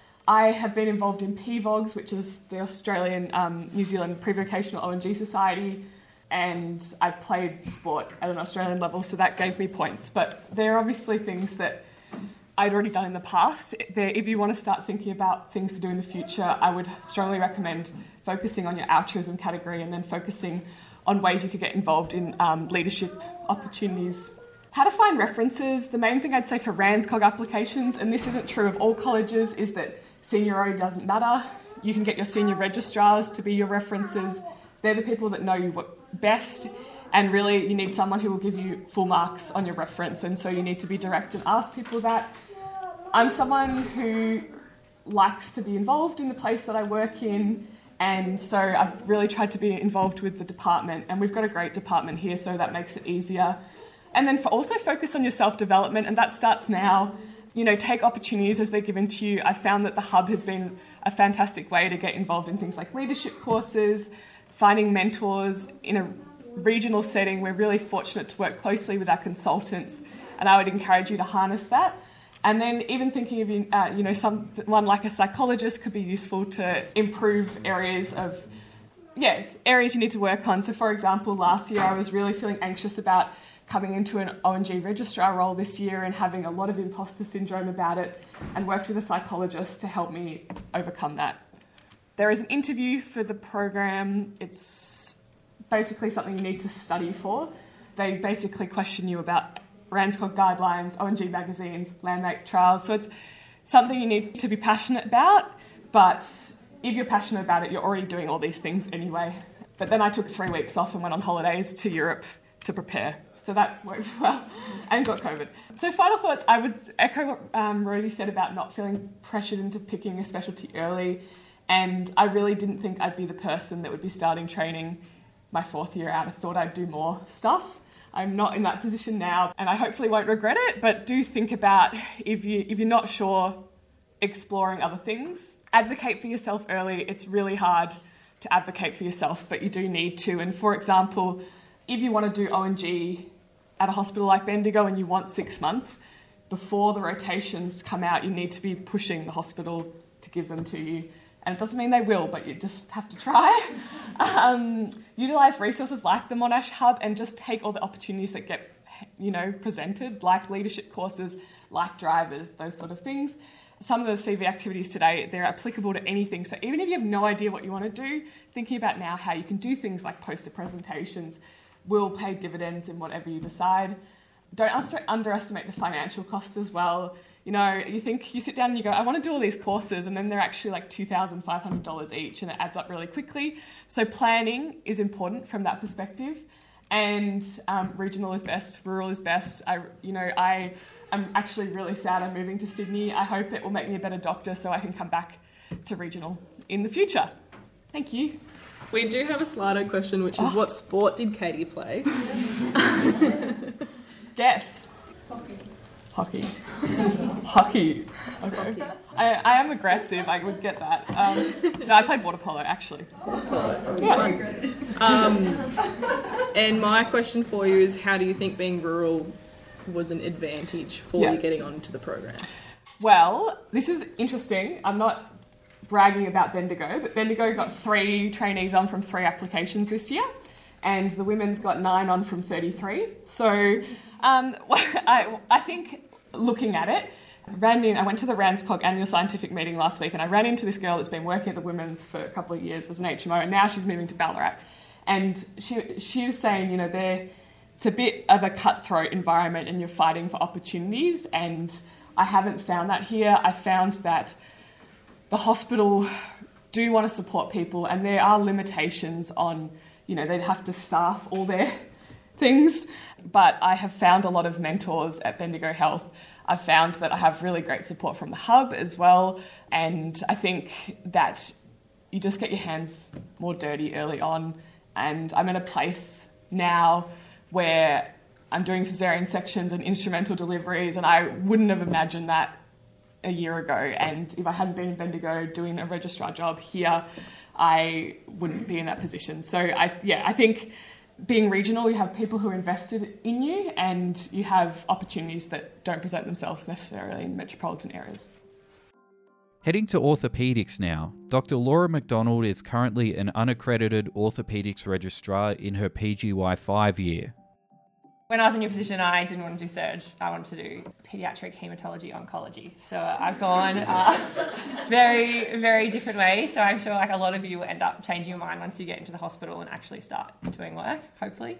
S6: I have been involved in P V O Gs, which is the Australian um, New Zealand Pre-Vocational O N G Society, and I played sport at an Australian level, so that gave me points. But they're obviously things that I'd already done in the past. They're, if you want to start thinking about things to do in the future, I would strongly recommend focusing on your altruism category and then focusing on ways you could get involved in um, leadership opportunities. How to find references. The main thing I'd say for RANZCOG applications, and this isn't true of all colleges, is that seniority doesn't matter. You can get your senior registrars to be your references. They're the people that know you best, and really you need someone who will give you full marks on your reference, and so you need to be direct and ask people that. I'm someone who likes to be involved in the place that I work in, and so I've really tried to be involved with the department, and we've got a great department here, so that makes it easier. And then for also focus on your self-development, and that starts now. You know, take opportunities as they're given to you. I found that the Hub has been a fantastic way to get involved in things like leadership courses, finding mentors in a regional setting. We're really fortunate to work closely with our consultants, and I would encourage you to harness that. And then even thinking of, uh, you know, someone like a psychologist could be useful to improve areas of, yes, areas you need to work on. So, for example, last year I was really feeling anxious about coming into an O N G registrar role this year and having a lot of imposter syndrome about it, and worked with a psychologist to help me overcome that. There is an interview for the program. It's basically something you need to study for. They basically question you about RANZCOG guidelines, O N G magazines, Landmark trials. So it's something you need to be passionate about, but if you're passionate about it, you're already doing all these things anyway. But then I took three weeks off and went on holidays to Europe to prepare. so that worked well, and got COVID. So final thoughts, I would echo what um, Rosie said about not feeling pressured into picking a specialty early, and I really didn't think I'd be the person that would be starting training my fourth year out. I thought I'd do more stuff. I'm not in that position now, and I hopefully won't regret it, but do think about, if, you, if you're not sure, exploring other things. Advocate for yourself early. It's really hard to advocate for yourself, but you do need to. And for example, if you want to do O N G at a hospital like Bendigo and you want six months, before the rotations come out, you need to be pushing the hospital to give them to you. And it doesn't mean they will, but you just have to try. um, utilise resources like the Monash Hub and just take all the opportunities that get, you know, presented, like leadership courses, like drivers, those sort of things. Some of the C V activities today, they're applicable to anything. So even if you have no idea what you want to do, thinking about now how you can do things like poster presentations will pay dividends in whatever you decide. Don't underestimate the financial cost as well. You know, you think, you sit down and you go, I want to do all these courses, and then they're actually like two thousand five hundred dollars each, and it adds up really quickly. So planning is important from that perspective. And um, regional is best, rural is best. I, you know, I am actually really sad I'm moving to Sydney. I hope it will make me a better doctor so I can come back to regional in the future. Thank you.
S3: We do have a Slido question, which is, oh. What sport did Katie play?
S6: Guess.
S3: Hockey.
S6: Hockey. Hockey. Okay. I, I am aggressive, I would get that. Um, no, I played water polo, actually.
S3: Yeah. Um, and my question for you is, how do you think being rural was an advantage for yeah. you getting onto the program?
S6: Well, this is interesting. I'm not bragging about Bendigo, but Bendigo got three trainees on from three applications this year, and the women's got nine on from thirty-three. So um, I, I think looking at it, ran in, I went to the RANZCOG annual scientific meeting last week, and I ran into this girl that's been working at the women's for a couple of years as an H M O, and now she's moving to Ballarat. And she she was saying, you know, they're, it's a bit of a cutthroat environment and you're fighting for opportunities, and I haven't found that here. I found that the hospital do want to support people, and there are limitations on, you know, they'd have to staff all their things, but I have found a lot of mentors at Bendigo Health. I've found that I have really great support from the hub as well, and I think that you just get your hands more dirty early on, and I'm in a place now where I'm doing caesarean sections and instrumental deliveries, and I wouldn't have imagined that a year ago, and if I hadn't been in Bendigo doing a registrar job here, I wouldn't be in that position. So I, yeah, I think being regional, you have people who are invested in you, and you have opportunities that don't present themselves necessarily in metropolitan areas.
S1: Heading to orthopaedics now, Doctor Laura McDonald is currently an unaccredited orthopaedics registrar in her P G Y five year.
S7: When I was in your position, I didn't want to do surge. I wanted to do paediatric haematology oncology. So I've gone uh, very, very different ways. So I'm sure like a lot of you will end up changing your mind once you get into the hospital and actually start doing work, hopefully.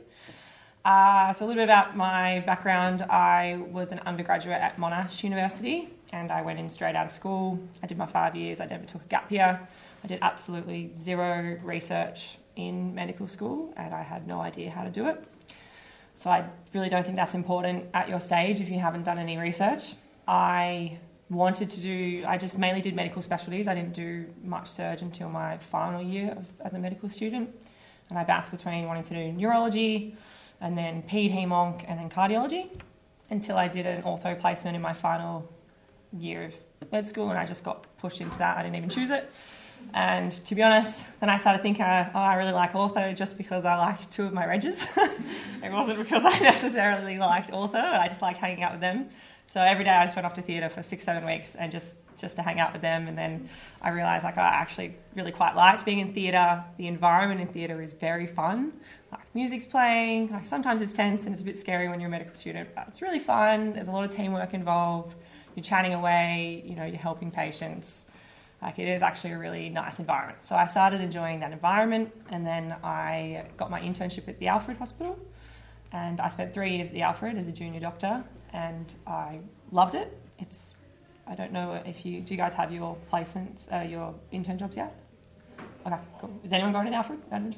S7: Uh, so a little bit about my background. I was an undergraduate at Monash University, and I went in straight out of school. I did my five years. I never took a gap year. I did absolutely zero research in medical school, and I had no idea how to do it. So I really don't think that's important at your stage if you haven't done any research. I wanted to do, I just mainly did medical specialties. I didn't do much surge until my final year of, as a medical student. And I bounced between wanting to do neurology and then ped hem-onc and then cardiology until I did an ortho placement in my final year of med school, and I just got pushed into that. I didn't even choose it. And to be honest, then I started thinking, oh, I really like ortho just because I liked two of my regs. It wasn't because I necessarily liked ortho, I just liked hanging out with them. So every day I just went off to theatre for six, seven weeks and just, just to hang out with them. And then I realised like I actually really quite liked being in theatre. The environment in theatre is very fun. Like music's playing, like sometimes it's tense and it's a bit scary when you're a medical student, but it's really fun. There's a lot of teamwork involved. You're chatting away, you know, you're helping patients. Like it is actually a really nice environment. So I started enjoying that environment, and then I got my internship at the Alfred Hospital, and I spent three years at the Alfred as a junior doctor, and I loved it. It's, I don't know if you, do you guys have your placements, uh, your intern jobs yet? Okay, cool. Is anyone going to the Alfred out of interest?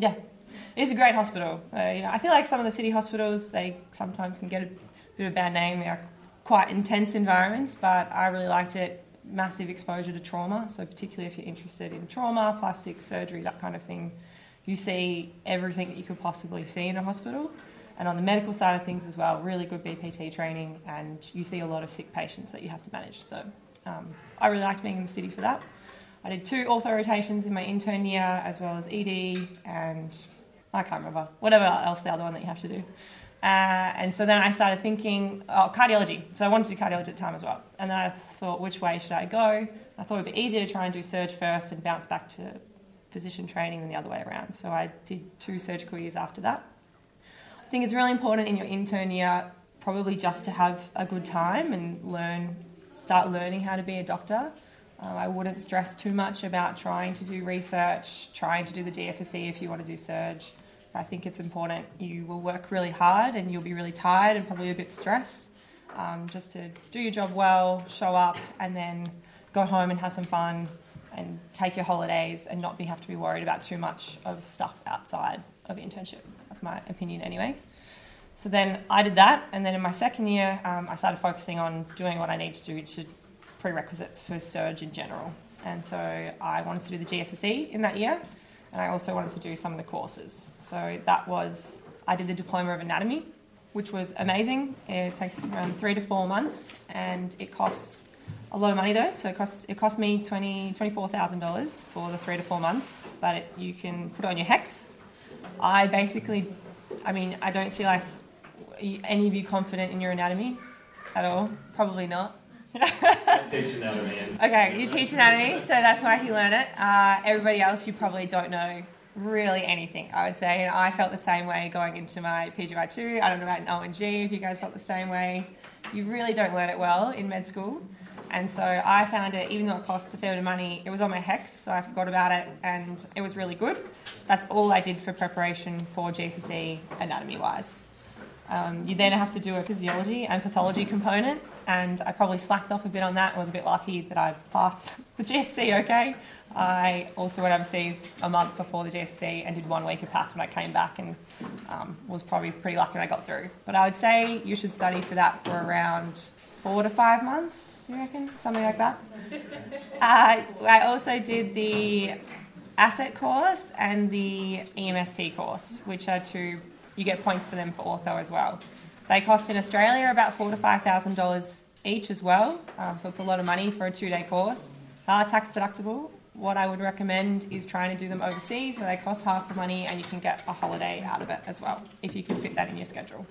S7: Yeah, it's a great hospital. Uh, you know, I feel like some of the city hospitals, they sometimes can get a bit of a bad name. They are quite intense environments, but I really liked it. Massive exposure to trauma, so particularly if you're interested in trauma, plastic surgery, that kind of thing, you see everything that you could possibly see in a hospital. And on the medical side of things as well, really good B P T training, and you see a lot of sick patients that you have to manage. So um, I really liked being in the city for that. I did two ortho rotations in my intern year, as well as E D, and I can't remember, whatever else the other one that you have to do. Uh, and so then I started thinking, oh, cardiology. So I wanted to do cardiology at the time as well. And then I thought, which way should I go? I thought it would be easier to try and do surge first and bounce back to physician training than the other way around. So I did two surgical years after that. I think it's really important in your intern year probably just to have a good time and learn, start learning how to be a doctor. Uh, I wouldn't stress too much about trying to do research, trying to do the G S S E if you want to do surge. I think it's important. You will work really hard and you'll be really tired and probably a bit stressed. Um, just to do your job well, show up, and then go home and have some fun and take your holidays and not be have to be worried about too much of stuff outside of internship. That's my opinion anyway. So then I did that, and then in my second year um, I started focusing on doing what I need to do to prerequisites for surge in general. And so I wanted to do the G S S E in that year, and I also wanted to do some of the courses. So that was, I did the Diploma of Anatomy, which was amazing. It takes around three to four months, and it costs a lot of money though. So it costs it cost me twenty, twenty-four thousand dollars for the three to four months, but it, you can put it on your HECS. I basically, I mean, I don't feel like any of you confident in your anatomy at all. Probably not.
S8: I teach anatomy.
S7: Okay, you teach anatomy, so that's why he learned it. Uh, everybody else, you probably don't know really anything, I would say. And I felt the same way going into my P G Y two. I don't know about O N G, if you guys felt the same way. You really don't learn it well in med school. And so I found it, even though it cost a fair bit of money, it was on my HECS, so I forgot about it, and it was really good. That's all I did for preparation for G S S E anatomy-wise. Um, you then have to do a physiology and pathology component, and I probably slacked off a bit on that. I was a bit lucky that I passed the G S S E okay. I also went overseas a month before the G S S E and did one week of path when I came back, and um, was probably pretty lucky when I got through. But I would say you should study for that for around four to five months, do you reckon? Something like that. uh, I also did the asset course and the E M S T course, which are two, you get points for them for ortho as well. They cost in Australia about four to five thousand dollars each as well, um, so it's a lot of money for a two-day course. They are tax deductible. What I would recommend is trying to do them overseas, where they cost half the money and you can get a holiday out of it as well, if you can fit that in your schedule.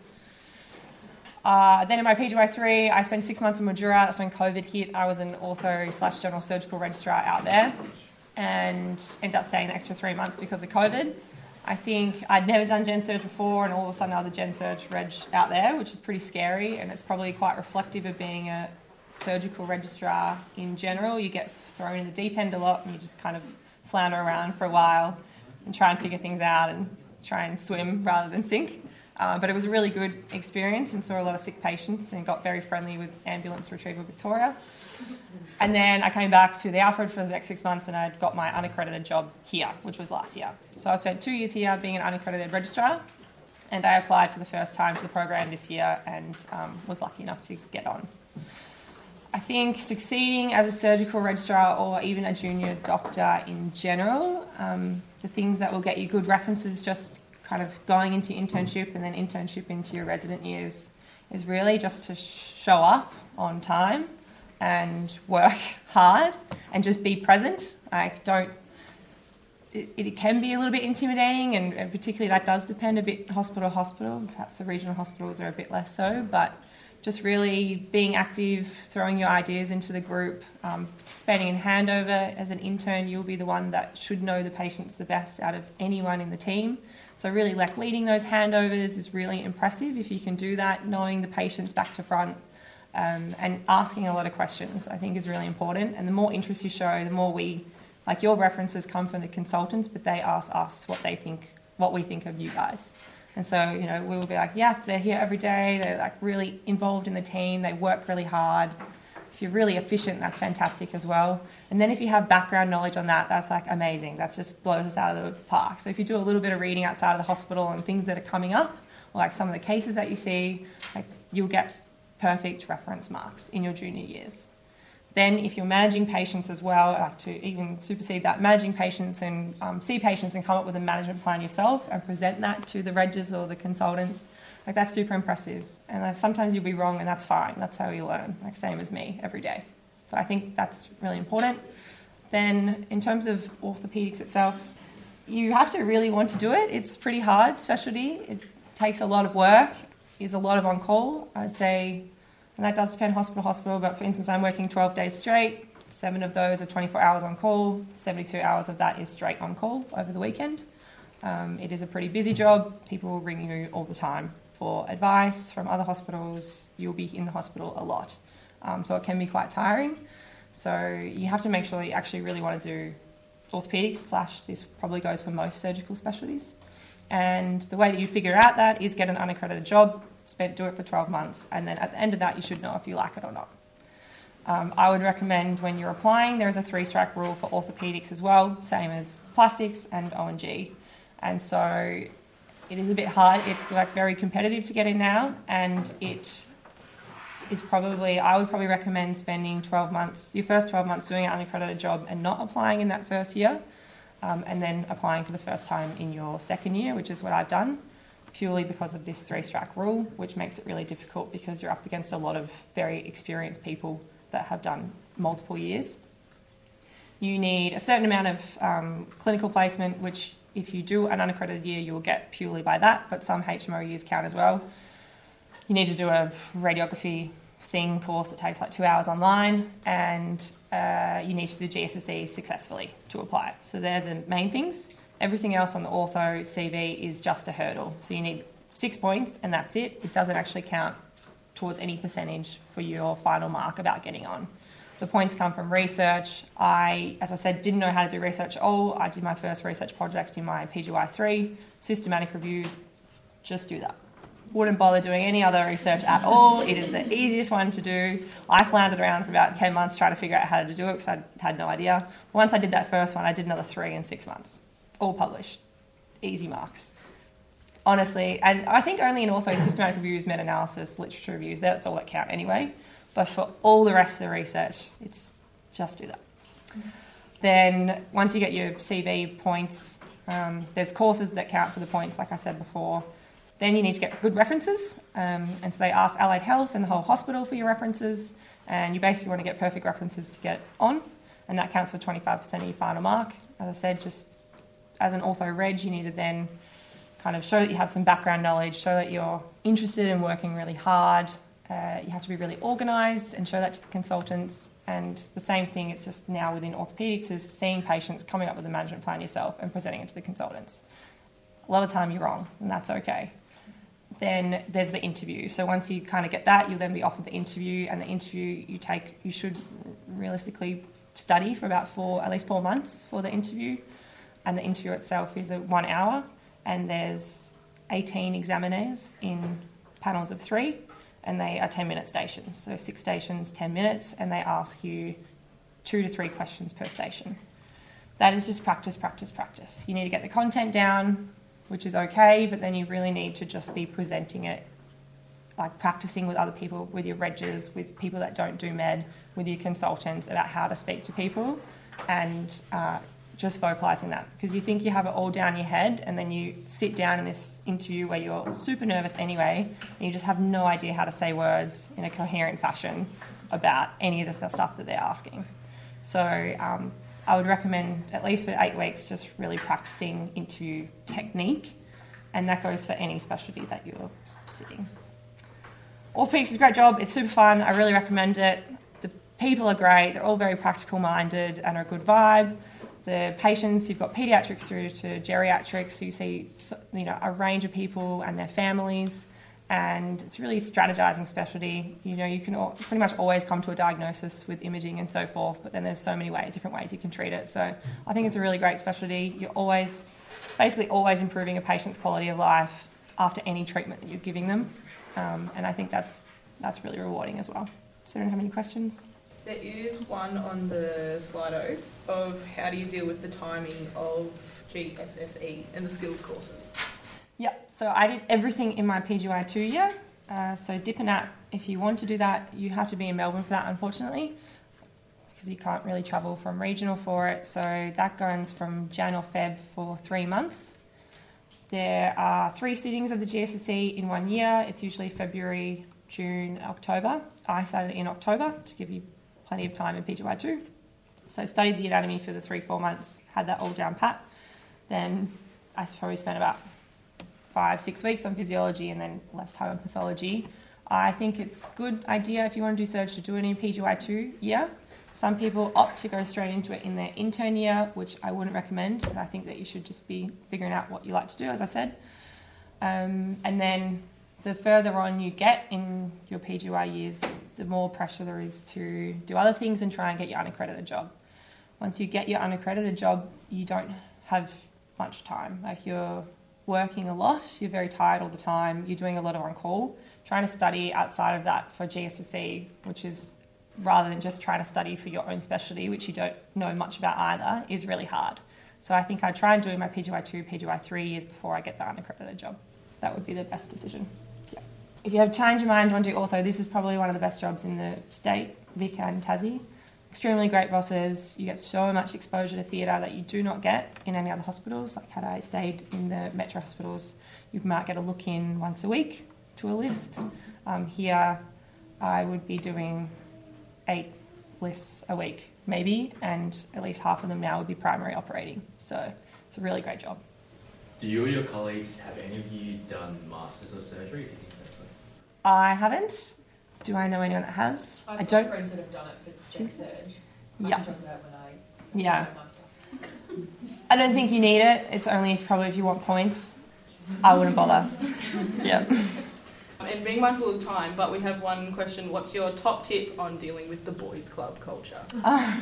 S7: Uh, then in my P G Y three, I spent six months in Mildura. That's when COVID hit. I was an ortho slash general surgical registrar out there, and ended up staying an extra three months because of COVID. I think I'd never done gen surge before, and all of a sudden I was a gen surge reg out there, which is pretty scary, and it's probably quite reflective of being a surgical registrar in general. You get thrown in the deep end a lot, and you just kind of flounder around for a while and try and figure things out and try and swim rather than sink. Uh, but it was a really good experience, and saw a lot of sick patients and got very friendly with Ambulance Retrieval Victoria. And then I came back to the Alfred for the next six months and I got my unaccredited job here, which was last year. So I spent two years here being an unaccredited registrar, and I applied for the first time to the program this year and um, was lucky enough to get on. I think succeeding as a surgical registrar, or even a junior doctor in general, um, the things that will get you good references, just kind of going into internship and then internship into your resident years, is really just to sh- show up on time and work hard and just be present. Like, don't, it, it can be a little bit intimidating, and, and particularly that does depend a bit hospital to hospital. Perhaps the regional hospitals are a bit less so, but just really being active, throwing your ideas into the group, um, participating in handover. As an intern, you'll be the one that should know the patients the best out of anyone in the team. So really, like, leading those handovers is really impressive if you can do that, knowing the patients back to front, um, and asking a lot of questions, I think, is really important. And the more interest you show, the more we, like, your references come from the consultants, but they ask us what they think, what we think of you guys. And so, you know, we will be like, yeah, they're here every day, they're like really involved in the team, they work really hard. If you're really efficient, that's fantastic as well. And then if you have background knowledge on that, that's like amazing. That just blows us out of the park. So if you do a little bit of reading outside of the hospital and things that are coming up, or like some of the cases that you see, like you'll get perfect reference marks in your junior years. Then if you're managing patients as well, like to even supersede that, managing patients and um, see patients and come up with a management plan yourself and present that to the regs or the consultants, like that's super impressive. And uh, sometimes you'll be wrong and that's fine. That's how you learn, like same as me every day. So I think that's really important. Then in terms of orthopaedics itself, you have to really want to do it. It's pretty hard specialty. It takes a lot of work, is a lot of on-call. I'd say, and that does depend hospital to hospital, but for instance, I'm working twelve days straight. Seven of those are twenty-four hours on call. seventy-two hours of that is straight on call over the weekend. Um, it is a pretty busy job. People will ring you all the time for advice from other hospitals. You'll be in the hospital a lot. Um, so it can be quite tiring. So you have to make sure that you actually really want to do orthopaedics, slash this probably goes for most surgical specialties. And the way that you figure out that is get an unaccredited job, spend, do it for twelve months, and then at the end of that you should know if you like it or not. Um, I would recommend when you're applying, there is a three-strike rule for orthopaedics as well, same as plastics and O and G. And so it is a bit hard. It's like very competitive to get in now, and it is probably, I would probably recommend spending twelve months, your first twelve months doing an unaccredited job and not applying in that first year, um, and then applying for the first time in your second year, which is what I've done, purely because of this three-strike rule, which makes it really difficult because you're up against a lot of very experienced people that have done multiple years. You need a certain amount of um, clinical placement, which if you do an unaccredited year, you will get purely by that, but some H M O years count as well. You need to do a radiography thing course that takes like two hours online, and uh, you need to do G S S E successfully to apply. So they're the main things. Everything else on the ortho C V is just a hurdle. So you need six points and that's it. It doesn't actually count towards any percentage for your final mark about getting on. The points come from research. I, as I said, didn't know how to do research at all. I did my first research project in my P G Y three, systematic reviews. Just do that. Wouldn't bother doing any other research at all. It is the easiest one to do. I floundered around for about ten months trying to figure out how to do it because I had no idea. Once I did that first one, I did another three in six months. All published. Easy marks. Honestly, and I think only in ortho, systematic reviews, meta-analysis, literature reviews, that's all that count anyway. But for all the rest of the research, it's just do that. Mm-hmm. Then once you get your C V points, um, there's courses that count for the points, like I said before. Then you need to get good references. Um, and so they ask Allied Health and the whole hospital for your references. And you basically want to get perfect references to get on. And that counts for twenty-five percent of your final mark. As I said, just as an ortho reg, you need to then kind of show that you have some background knowledge, show that you're interested in working really hard. Uh, you have to be really organised and show that to the consultants. And the same thing, it's just now within orthopaedics, is seeing patients, coming up with a management plan yourself and presenting it to the consultants. A lot of the time you're wrong, and that's okay. Then there's the interview. So once you kind of get that, you'll then be offered the interview, and the interview you take, you should realistically study for about four, at least four months for the interview. And the interview itself is a one hour, and there's eighteen examiners in panels of three, and they are ten minute stations. So six stations, ten minutes, and they ask you two to three questions per station. That is just practice, practice, practice. You need to get the content down, which is okay, but then you really need to just be presenting it, like practicing with other people, with your regs, with people that don't do med, with your consultants about how to speak to people, and uh, just vocalising that. Because you think you have it all down your head, and then you sit down in this interview where you're super nervous anyway, and you just have no idea how to say words in a coherent fashion about any of the stuff that they're asking. So um, I would recommend, at least for eight weeks, just really practicing interview technique, and that goes for any specialty that you're sitting. Orthopaedics is a great job. It's super fun. I really recommend it. The people are great. They're all very practical minded and are a good vibe. The patients, you've got paediatrics through to geriatrics, so you see, you know, a range of people and their families, and it's really strategizing specialty. You know, you can all, pretty much always come to a diagnosis with imaging and so forth, but then there's so many ways, different ways you can treat it. So I think it's a really great specialty. You're always, basically always improving a patient's quality of life after any treatment that you're giving them, um, and I think that's that's really rewarding as well. Does anyone have any questions?
S3: There is one on the Slido of how do you deal with the timing of G S S E and the skills courses.
S7: Yeah, so I did everything in my P G Y two year. Uh, so dip and nap, if you want to do that, you have to be in Melbourne for that, unfortunately, because you can't really travel from regional for it. So that goes from Jan or Feb for three months. There are three sittings of the G S S E in one year. It's usually February, June, October. I started in October to give you plenty of time in P G Y two. So I studied the anatomy for the three, four months, had that all down pat. Then I probably spent about five, six weeks on physiology and then less time on pathology. I think it's a good idea if you want to do surge to do it in P G Y two year. Some people opt to go straight into it in their intern year, which I wouldn't recommend because I think that you should just be figuring out what you like to do, as I said. Um, and then the further on you get in your P G Y years, the more pressure there is to do other things and try and get your unaccredited job. Once you get your unaccredited job, you don't have much time. Like, you're working a lot, you're very tired all the time, you're doing a lot of on-call. Trying to study outside of that for G S S E, which is rather than just trying to study for your own specialty, which you don't know much about either, is really hard. So I think I'd try and do my P G Y two, P G Y three years before I get the unaccredited job. That would be the best decision. Yeah. If you have changed your mind, you want to do ortho, this is probably one of the best jobs in the state, Vic and Tassie. Extremely great bosses. You get so much exposure to theatre that you do not get in any other hospitals. Like, had I stayed in the metro hospitals, you might get a look in once a week to a list. Um, here, I would be doing eight lists a week, maybe, and at least half of them now would be primary operating. So it's a really great job.
S8: Do you or your colleagues, have any of you done Masters of Surgery? If you think that's so?
S7: I haven't. Do I know anyone that has?
S9: I've
S7: I
S9: got
S7: don't.
S9: friends that have done it for Gen Surge. I
S7: Yeah.
S9: can talk about when I
S7: Yeah.
S9: do my stuff.
S7: I don't think you need it. It's only if, probably if you want points. I wouldn't bother. Yeah.
S3: And being mindful of time, but we have one question. What's your top tip on dealing with the boys' club culture?
S7: uh,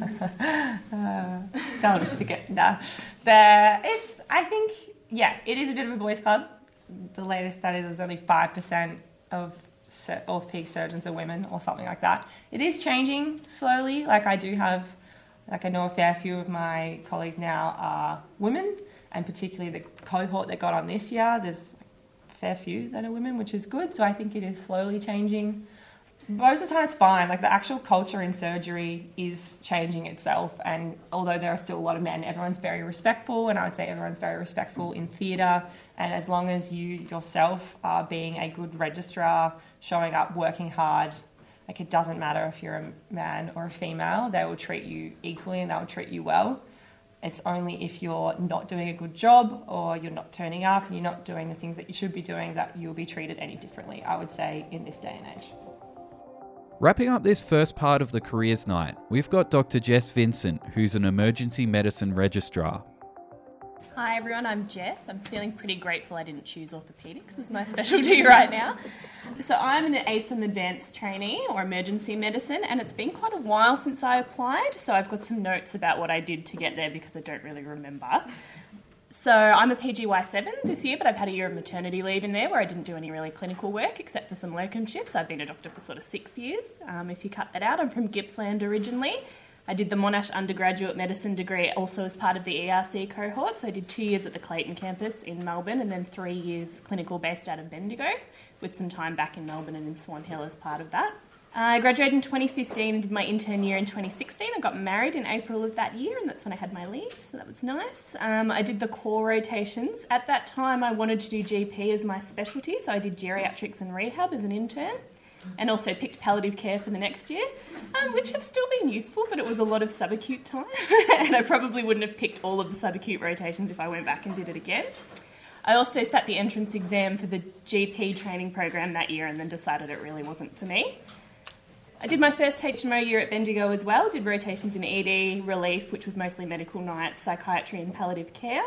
S7: don't want to stick it. Nah. The, it's, I think, yeah, it is a bit of a boys' club. The latest studies is only five percent of sur- orthopedic surgeons are women or something like that. It is changing slowly. Like, I do have, like, I know a fair few of my colleagues now are women, and particularly the cohort that got on this year, there's a fair few that are women, which is good. So I think it is slowly changing. Most of the time it's fine. Like, the actual culture in surgery is changing itself, and although there are still a lot of men, everyone's very respectful, and I would say everyone's very respectful in theatre, and as long as you yourself are being a good registrar, showing up, working hard, like, it doesn't matter if you're a man or a female, they will treat you equally and they will treat you well. It's only if you're not doing a good job or you're not turning up and you're not doing the things that you should be doing that you'll be treated any differently, I would say, in this day and age.
S1: Wrapping up this first part of the Careers Night, we've got Doctor Jess Vincent, who's an emergency medicine registrar.
S10: Hi everyone, I'm Jess. I'm feeling pretty grateful I didn't choose orthopaedics as my specialty right now. So I'm an A S I M advanced trainee or emergency medicine, and it's been quite a while since I applied, so I've got some notes about what I did to get there because I don't really remember. So I'm a P G Y seven this year, but I've had a year of maternity leave in there where I didn't do any really clinical work except for some locum shifts. I've been a doctor for sort of six years. Um, if you cut that out, I'm from Gippsland originally. I did the Monash undergraduate medicine degree also as part of the E R C cohort. So I did two years at the Clayton campus in Melbourne and then three years clinical based out of Bendigo with some time back in Melbourne and in Swan Hill as part of that. I graduated in twenty fifteen and did my intern year in twenty sixteen. I got married in April of that year, and that's when I had my leave, so that was nice. Um, I did the core rotations. At that time, I wanted to do G P as my specialty, so I did geriatrics and rehab as an intern, and also picked palliative care for the next year, um, which have still been useful, but it was a lot of subacute time, and I probably wouldn't have picked all of the subacute rotations if I went back and did it again. I also sat the entrance exam for the G P training program that year and then decided it really wasn't for me. I did my first H M O year at Bendigo as well, did rotations in E D, relief, which was mostly medical nights, psychiatry and palliative care.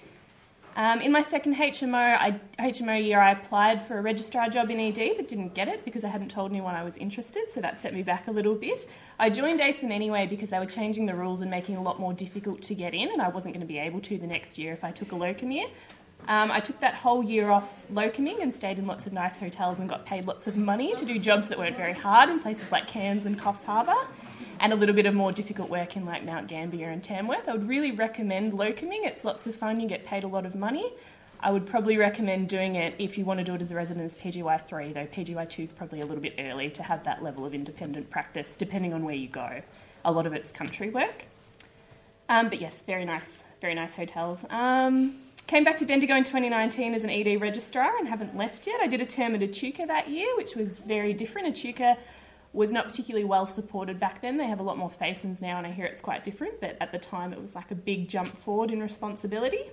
S10: Um, in my second H M O, I, H M O year, I applied for a registrar job in E D but didn't get it because I hadn't told anyone I was interested, so that set me back a little bit. I joined A S I M anyway because they were changing the rules and making it a lot more difficult to get in, and I wasn't going to be able to the next year if I took a locum year. Um, I took that whole year off locuming and stayed in lots of nice hotels and got paid lots of money to do jobs that weren't very hard in places like Cairns and Coffs Harbour. and a little bit of more difficult work in like Mount Gambier and Tamworth. I would really recommend locuming. It's lots of fun, you get paid a lot of money. I would probably recommend doing it if you want to do it as a resident as P G Y three, though P G Y two is probably a little bit early to have that level of independent practice, depending on where you go. A lot of it's country work. Um, but yes, very nice, very nice hotels. Um, came back to Bendigo in twenty nineteen as an E D registrar and haven't left yet. I did a term at Echuca that year, which was very different. Echuca was not particularly well supported back then. They have a lot more FACENS now, and I hear it's quite different, but at the time it was like a big jump forward in responsibility.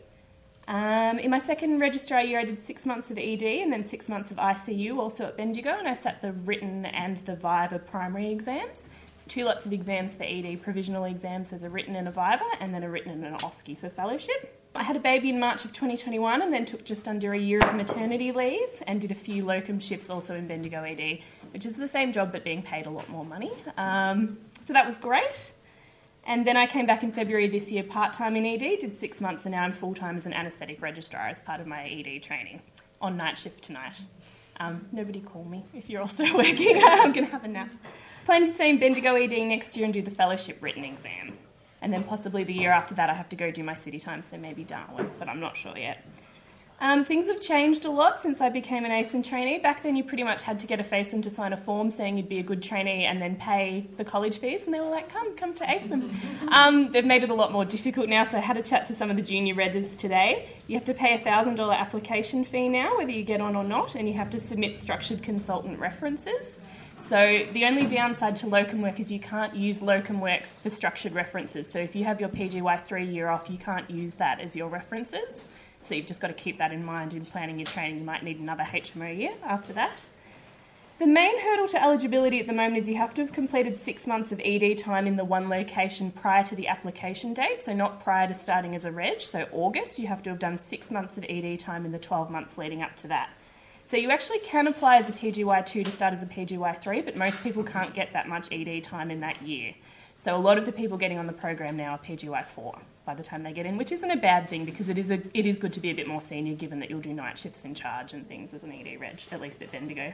S10: Um, in my second registrar year, I did six months of E D and then six months of I C U, also at Bendigo, and I sat the written and the Viva primary exams. It's two lots of exams for E D, provisional exams, there's a written and a Viva, and then a written and an OSCE for fellowship. I had a baby in March of twenty twenty-one and then took just under a year of maternity leave and did a few locum shifts also in Bendigo E D, which is the same job but being paid a lot more money. Um, so that was great. And then I came back in February this year part-time in E D, did six months, and now I'm full-time as an anaesthetic registrar as part of my E D training, on night shift tonight. Um, nobody call me if you're also working. I'm going to have a nap. Plan to stay in Bendigo E D next year and do the fellowship written exam. And then possibly the year after that I have to go do my city time, so maybe Darwin, but I'm not sure yet. Um, things have changed a lot since I became an A S I M trainee. Back then you pretty much had to get a FACEN to sign a form saying you'd be a good trainee and then pay the college fees, and they were like, come, come to A S I M. Um, they've made it a lot more difficult now, so I had a chat to some of the junior reggers today. You have to pay a one thousand dollars application fee now, whether you get on or not, and you have to submit structured consultant references. So the only downside to locum work is you can't use locum work for structured references. So if you have your P G Y three year off, you can't use that as your references. So you've just got to keep that in mind in planning your training. You might need another H M O year after that. The main hurdle to eligibility at the moment is you have to have completed six months of E D time in the one location prior to the application date, so not prior to starting as a reg. So August, you have to have done six months of E D time in the twelve months leading up to that. So you actually can apply as a P G Y two to start as a P G Y three, but most people can't get that much E D time in that year. So a lot of the people getting on the program now are P G Y four by the time they get in, which isn't a bad thing because it is a, it is good to be a bit more senior given that you'll do night shifts in charge and things as an E D reg, at least at Bendigo.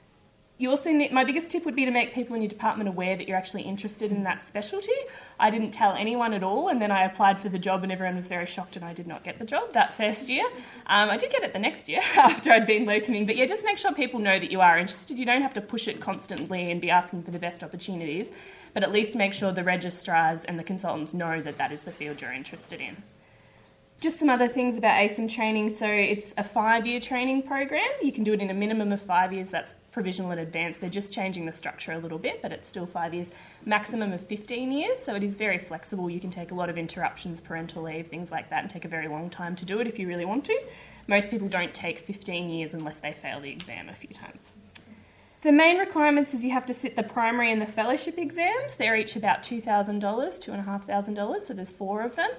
S10: You also need, my biggest tip would be to make people in your department aware that you're actually interested in that specialty. I didn't tell anyone at all, and then I applied for the job and everyone was very shocked and I did not get the job that first year. Um, I did get it the next year after I'd been locuming, but yeah, just make sure people know that you are interested. You don't have to push it constantly and be asking for the best opportunities, but at least make sure the registrars and the consultants know that that is the field you're interested in. Just some other things about A S I M training. So it's a five-year training program. You can do it in a minimum of five years. That's provisional and advanced. They're just changing the structure a little bit, but it's still five years. Maximum of fifteen years, so it is very flexible. You can take a lot of interruptions, parental leave, things like that, and take a very long time to do it if you really want to. Most people don't take fifteen years unless they fail the exam a few times. The main requirements is you have to sit the primary and the fellowship exams. They're each about two thousand dollars, two thousand five hundred dollars, so there's four of them.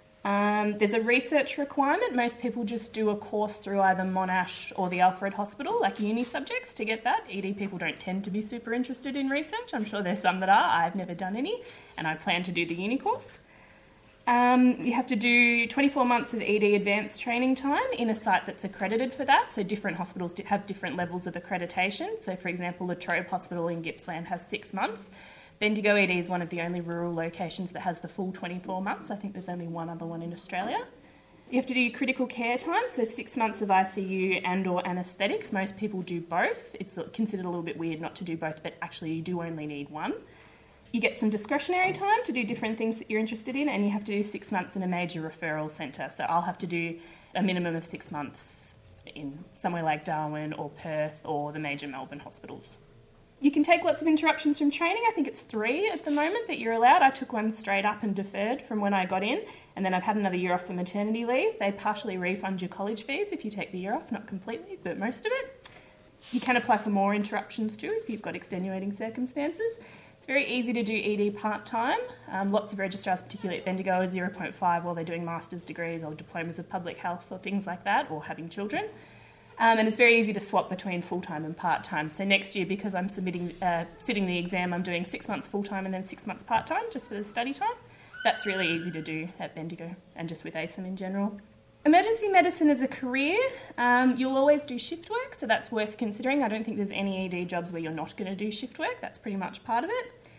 S10: Um, there's a research requirement. Most people just do a course through either Monash or the Alfred Hospital, like uni subjects, to get that. E D people don't tend to be super interested in research. I'm sure there's some that are. I've never done any, and I plan to do the uni course. Um, you have to do twenty-four months of E D advanced training time in a site that's accredited for that. So different hospitals have different levels of accreditation. So for example, La Trobe Hospital in Gippsland has six months. Bendigo E D is one of the only rural locations that has the full twenty-four months. I think there's only one other one in Australia. You have to do critical care time, so six months of I C U and or anaesthetics. Most people do both. It's considered a little bit weird not to do both, but actually you do only need one. You get some discretionary time to do different things that you're interested in, and you have to do six months in a major referral centre. So I'll have to do a minimum of six months in somewhere like Darwin or Perth or the major Melbourne hospitals. You can take lots of interruptions from training. I think it's three at the moment that you're allowed. I took one straight up and deferred from when I got in, and then I've had another year off for maternity leave. They partially refund your college fees if you take the year off, not completely, but most of it. You can apply for more interruptions too if you've got extenuating circumstances. It's very easy to do E D part-time. Um, lots of registrars, particularly at Bendigo, are zero point five while they're doing master's degrees or diplomas of public health or things like that, or having children. Um, and it's very easy to swap between full-time and part-time. So next year, because I'm submitting, uh, sitting the exam, I'm doing six months full-time and then six months part-time just for the study time. That's really easy to do at Bendigo and just with A S I M in general. Emergency medicine as a career, um, you'll always do shift work, so that's worth considering. I don't think there's any E D jobs where you're not going to do shift work. That's pretty much part of it.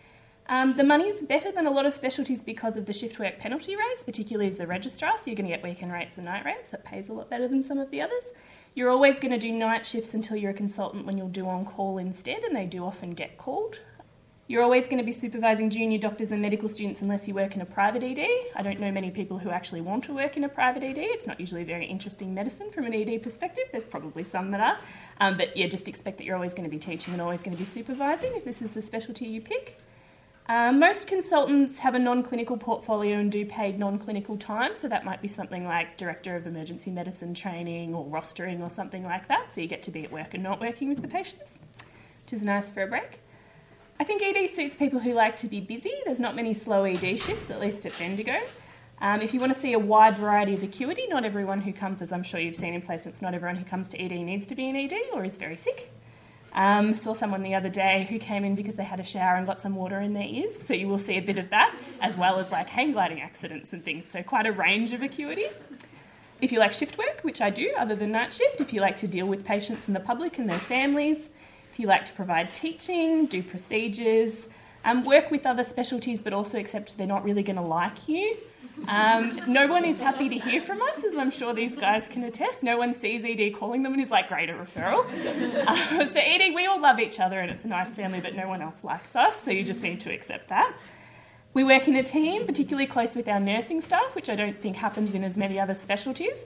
S10: Um, the money's better than a lot of specialties because of the shift work penalty rates, particularly as a registrar, so you're going to get weekend rates and night rates. It pays a lot better than some of the others. You're always going to do night shifts until you're a consultant when you'll do on-call instead, and they do often get called. You're always going to be supervising junior doctors and medical students unless you work in a private E D. I don't know many people who actually want to work in a private E D. It's not usually a very interesting medicine from an E D perspective. There's probably some that are. Um, but yeah, just expect that you're always going to be teaching and always going to be supervising if this is the specialty you pick. Um, most consultants have a non-clinical portfolio and do paid non-clinical time, so that might be something like Director of Emergency Medicine training or rostering or something like that, so you get to be at work and not working with the patients, which is nice for a break. I think E D suits people who like to be busy. There's not many slow E D shifts, at least at Bendigo. Um, if you want to see a wide variety of acuity, not everyone who comes, as I'm sure you've seen in placements, not everyone who comes to E D needs to be in E D or is very sick. Um, saw someone the other day who came in because they had a shower and got some water in their ears, so you will see a bit of that, as well as like hang gliding accidents and things, so quite a range of acuity. If you like shift work, which I do, other than night shift, if you like to deal with patients and the public and their families, if you like to provide teaching, do procedures, um, work with other specialties but also accept they're not really going to like you. Um, no one is happy to hear from us, as I'm sure these guys can attest. No one sees E D calling them and is like, great, a referral. Uh, so E D, we all love each other and it's a nice family, but no one else likes us, so you just need to accept that. We work in a team, particularly close with our nursing staff, which I don't think happens in as many other specialties.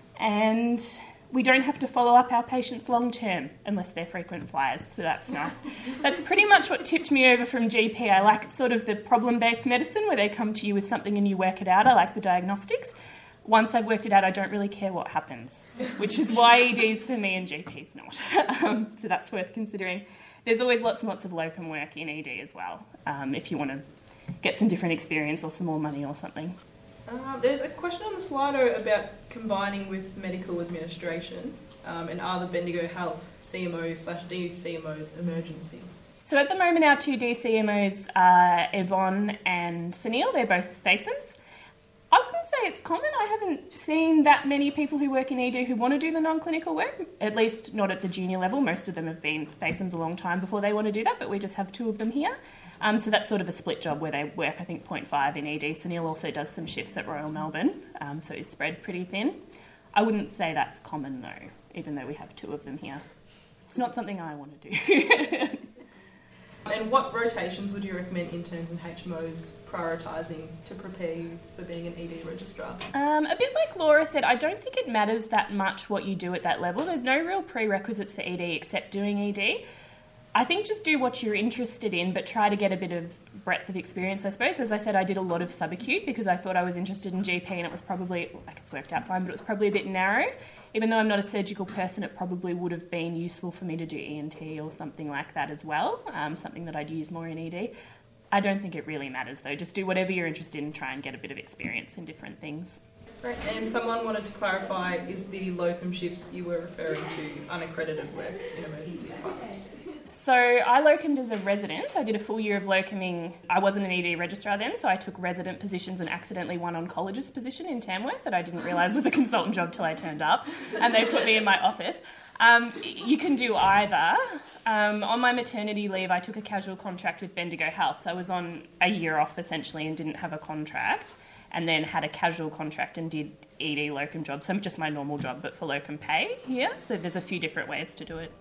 S10: And we don't have to follow up our patients long term unless they're frequent flyers, so that's nice. That's pretty much what tipped me over from G P. I like sort of the problem-based medicine where they come to you with something and you work it out. I like the diagnostics. Once I've worked it out, I don't really care what happens, which is why E D's for me and G P's not. um, so that's worth considering. There's always lots and lots of locum work in E D as well, um, if you want to get some different experience or some more money or something.
S3: Uh, there's a question on the Slido about combining with medical administration, um, and are the Bendigo Health C M O slash D C M Os emergency?
S10: So at the moment our two D C M Os are Yvonne and Sunil, they're both FACEMs. I wouldn't say it's common. I haven't seen that many people who work in E D who want to do the non-clinical work, at least not at the junior level. Most of them have been FACEMs a long time before they want to do that, but we just have two of them here. Um, so that's sort of a split job where they work, I think, zero point five in E D. Sunil also does some shifts at Royal Melbourne, um, so he's spread pretty thin. I wouldn't say that's common, though, even though we have two of them here. It's not something I want to do.
S3: And what rotations would you recommend interns and H M Os prioritising to prepare you for being an E D registrar?
S10: Um, a bit like Laura said, I don't think it matters that much what you do at that level. There's no real prerequisites for E D except doing E D. I think just do what you're interested in, but try to get a bit of breadth of experience, I suppose. As I said, I did a lot of subacute because I thought I was interested in G P and it was probably, like it's worked out fine, but it was probably a bit narrow. Even though I'm not a surgical person, it probably would have been useful for me to do E N T or something like that as well, um, something that I'd use more in E D. I don't think it really matters though. Just do whatever you're interested in and try and get a bit of experience in different things.
S3: Right, and someone wanted to clarify, is the locum shifts you were referring to unaccredited work in emergency departments?
S10: So I locumed as a resident. I did a full year of locuming. I wasn't an E D registrar then, so I took resident positions and accidentally one oncologist position in Tamworth that I didn't realise was a consultant job till I turned up, and they put me in my office. Um, you can do either. Um, on my maternity leave, I took a casual contract with Bendigo Health, so I was on a year off essentially and didn't have a contract, and then had a casual contract and did E D locum jobs, so just my normal job but for locum pay here. So there's a few different ways to do it.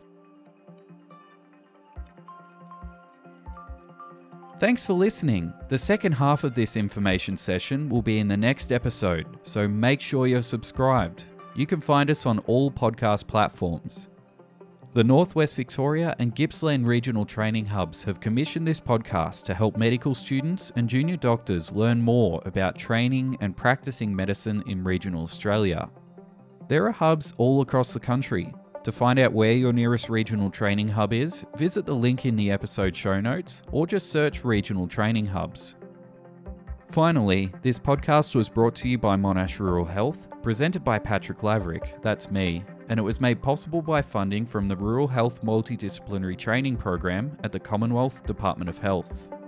S1: Thanks for listening. The second half of this information session will be in the next episode, so make sure you're subscribed. You can find us on all podcast platforms. The Northwest Victoria and Gippsland Regional Training Hubs have commissioned this podcast to help medical students and junior doctors learn more about training and practicing medicine in regional Australia. There are hubs all across the country. To find out where your nearest regional training hub is, visit the link in the episode show notes or just search Regional Training Hubs. Finally, this podcast was brought to you by Monash Rural Health, presented by Patrick Laverick, that's me, and it was made possible by funding from the Rural Health Multidisciplinary Training Program at the Commonwealth Department of Health.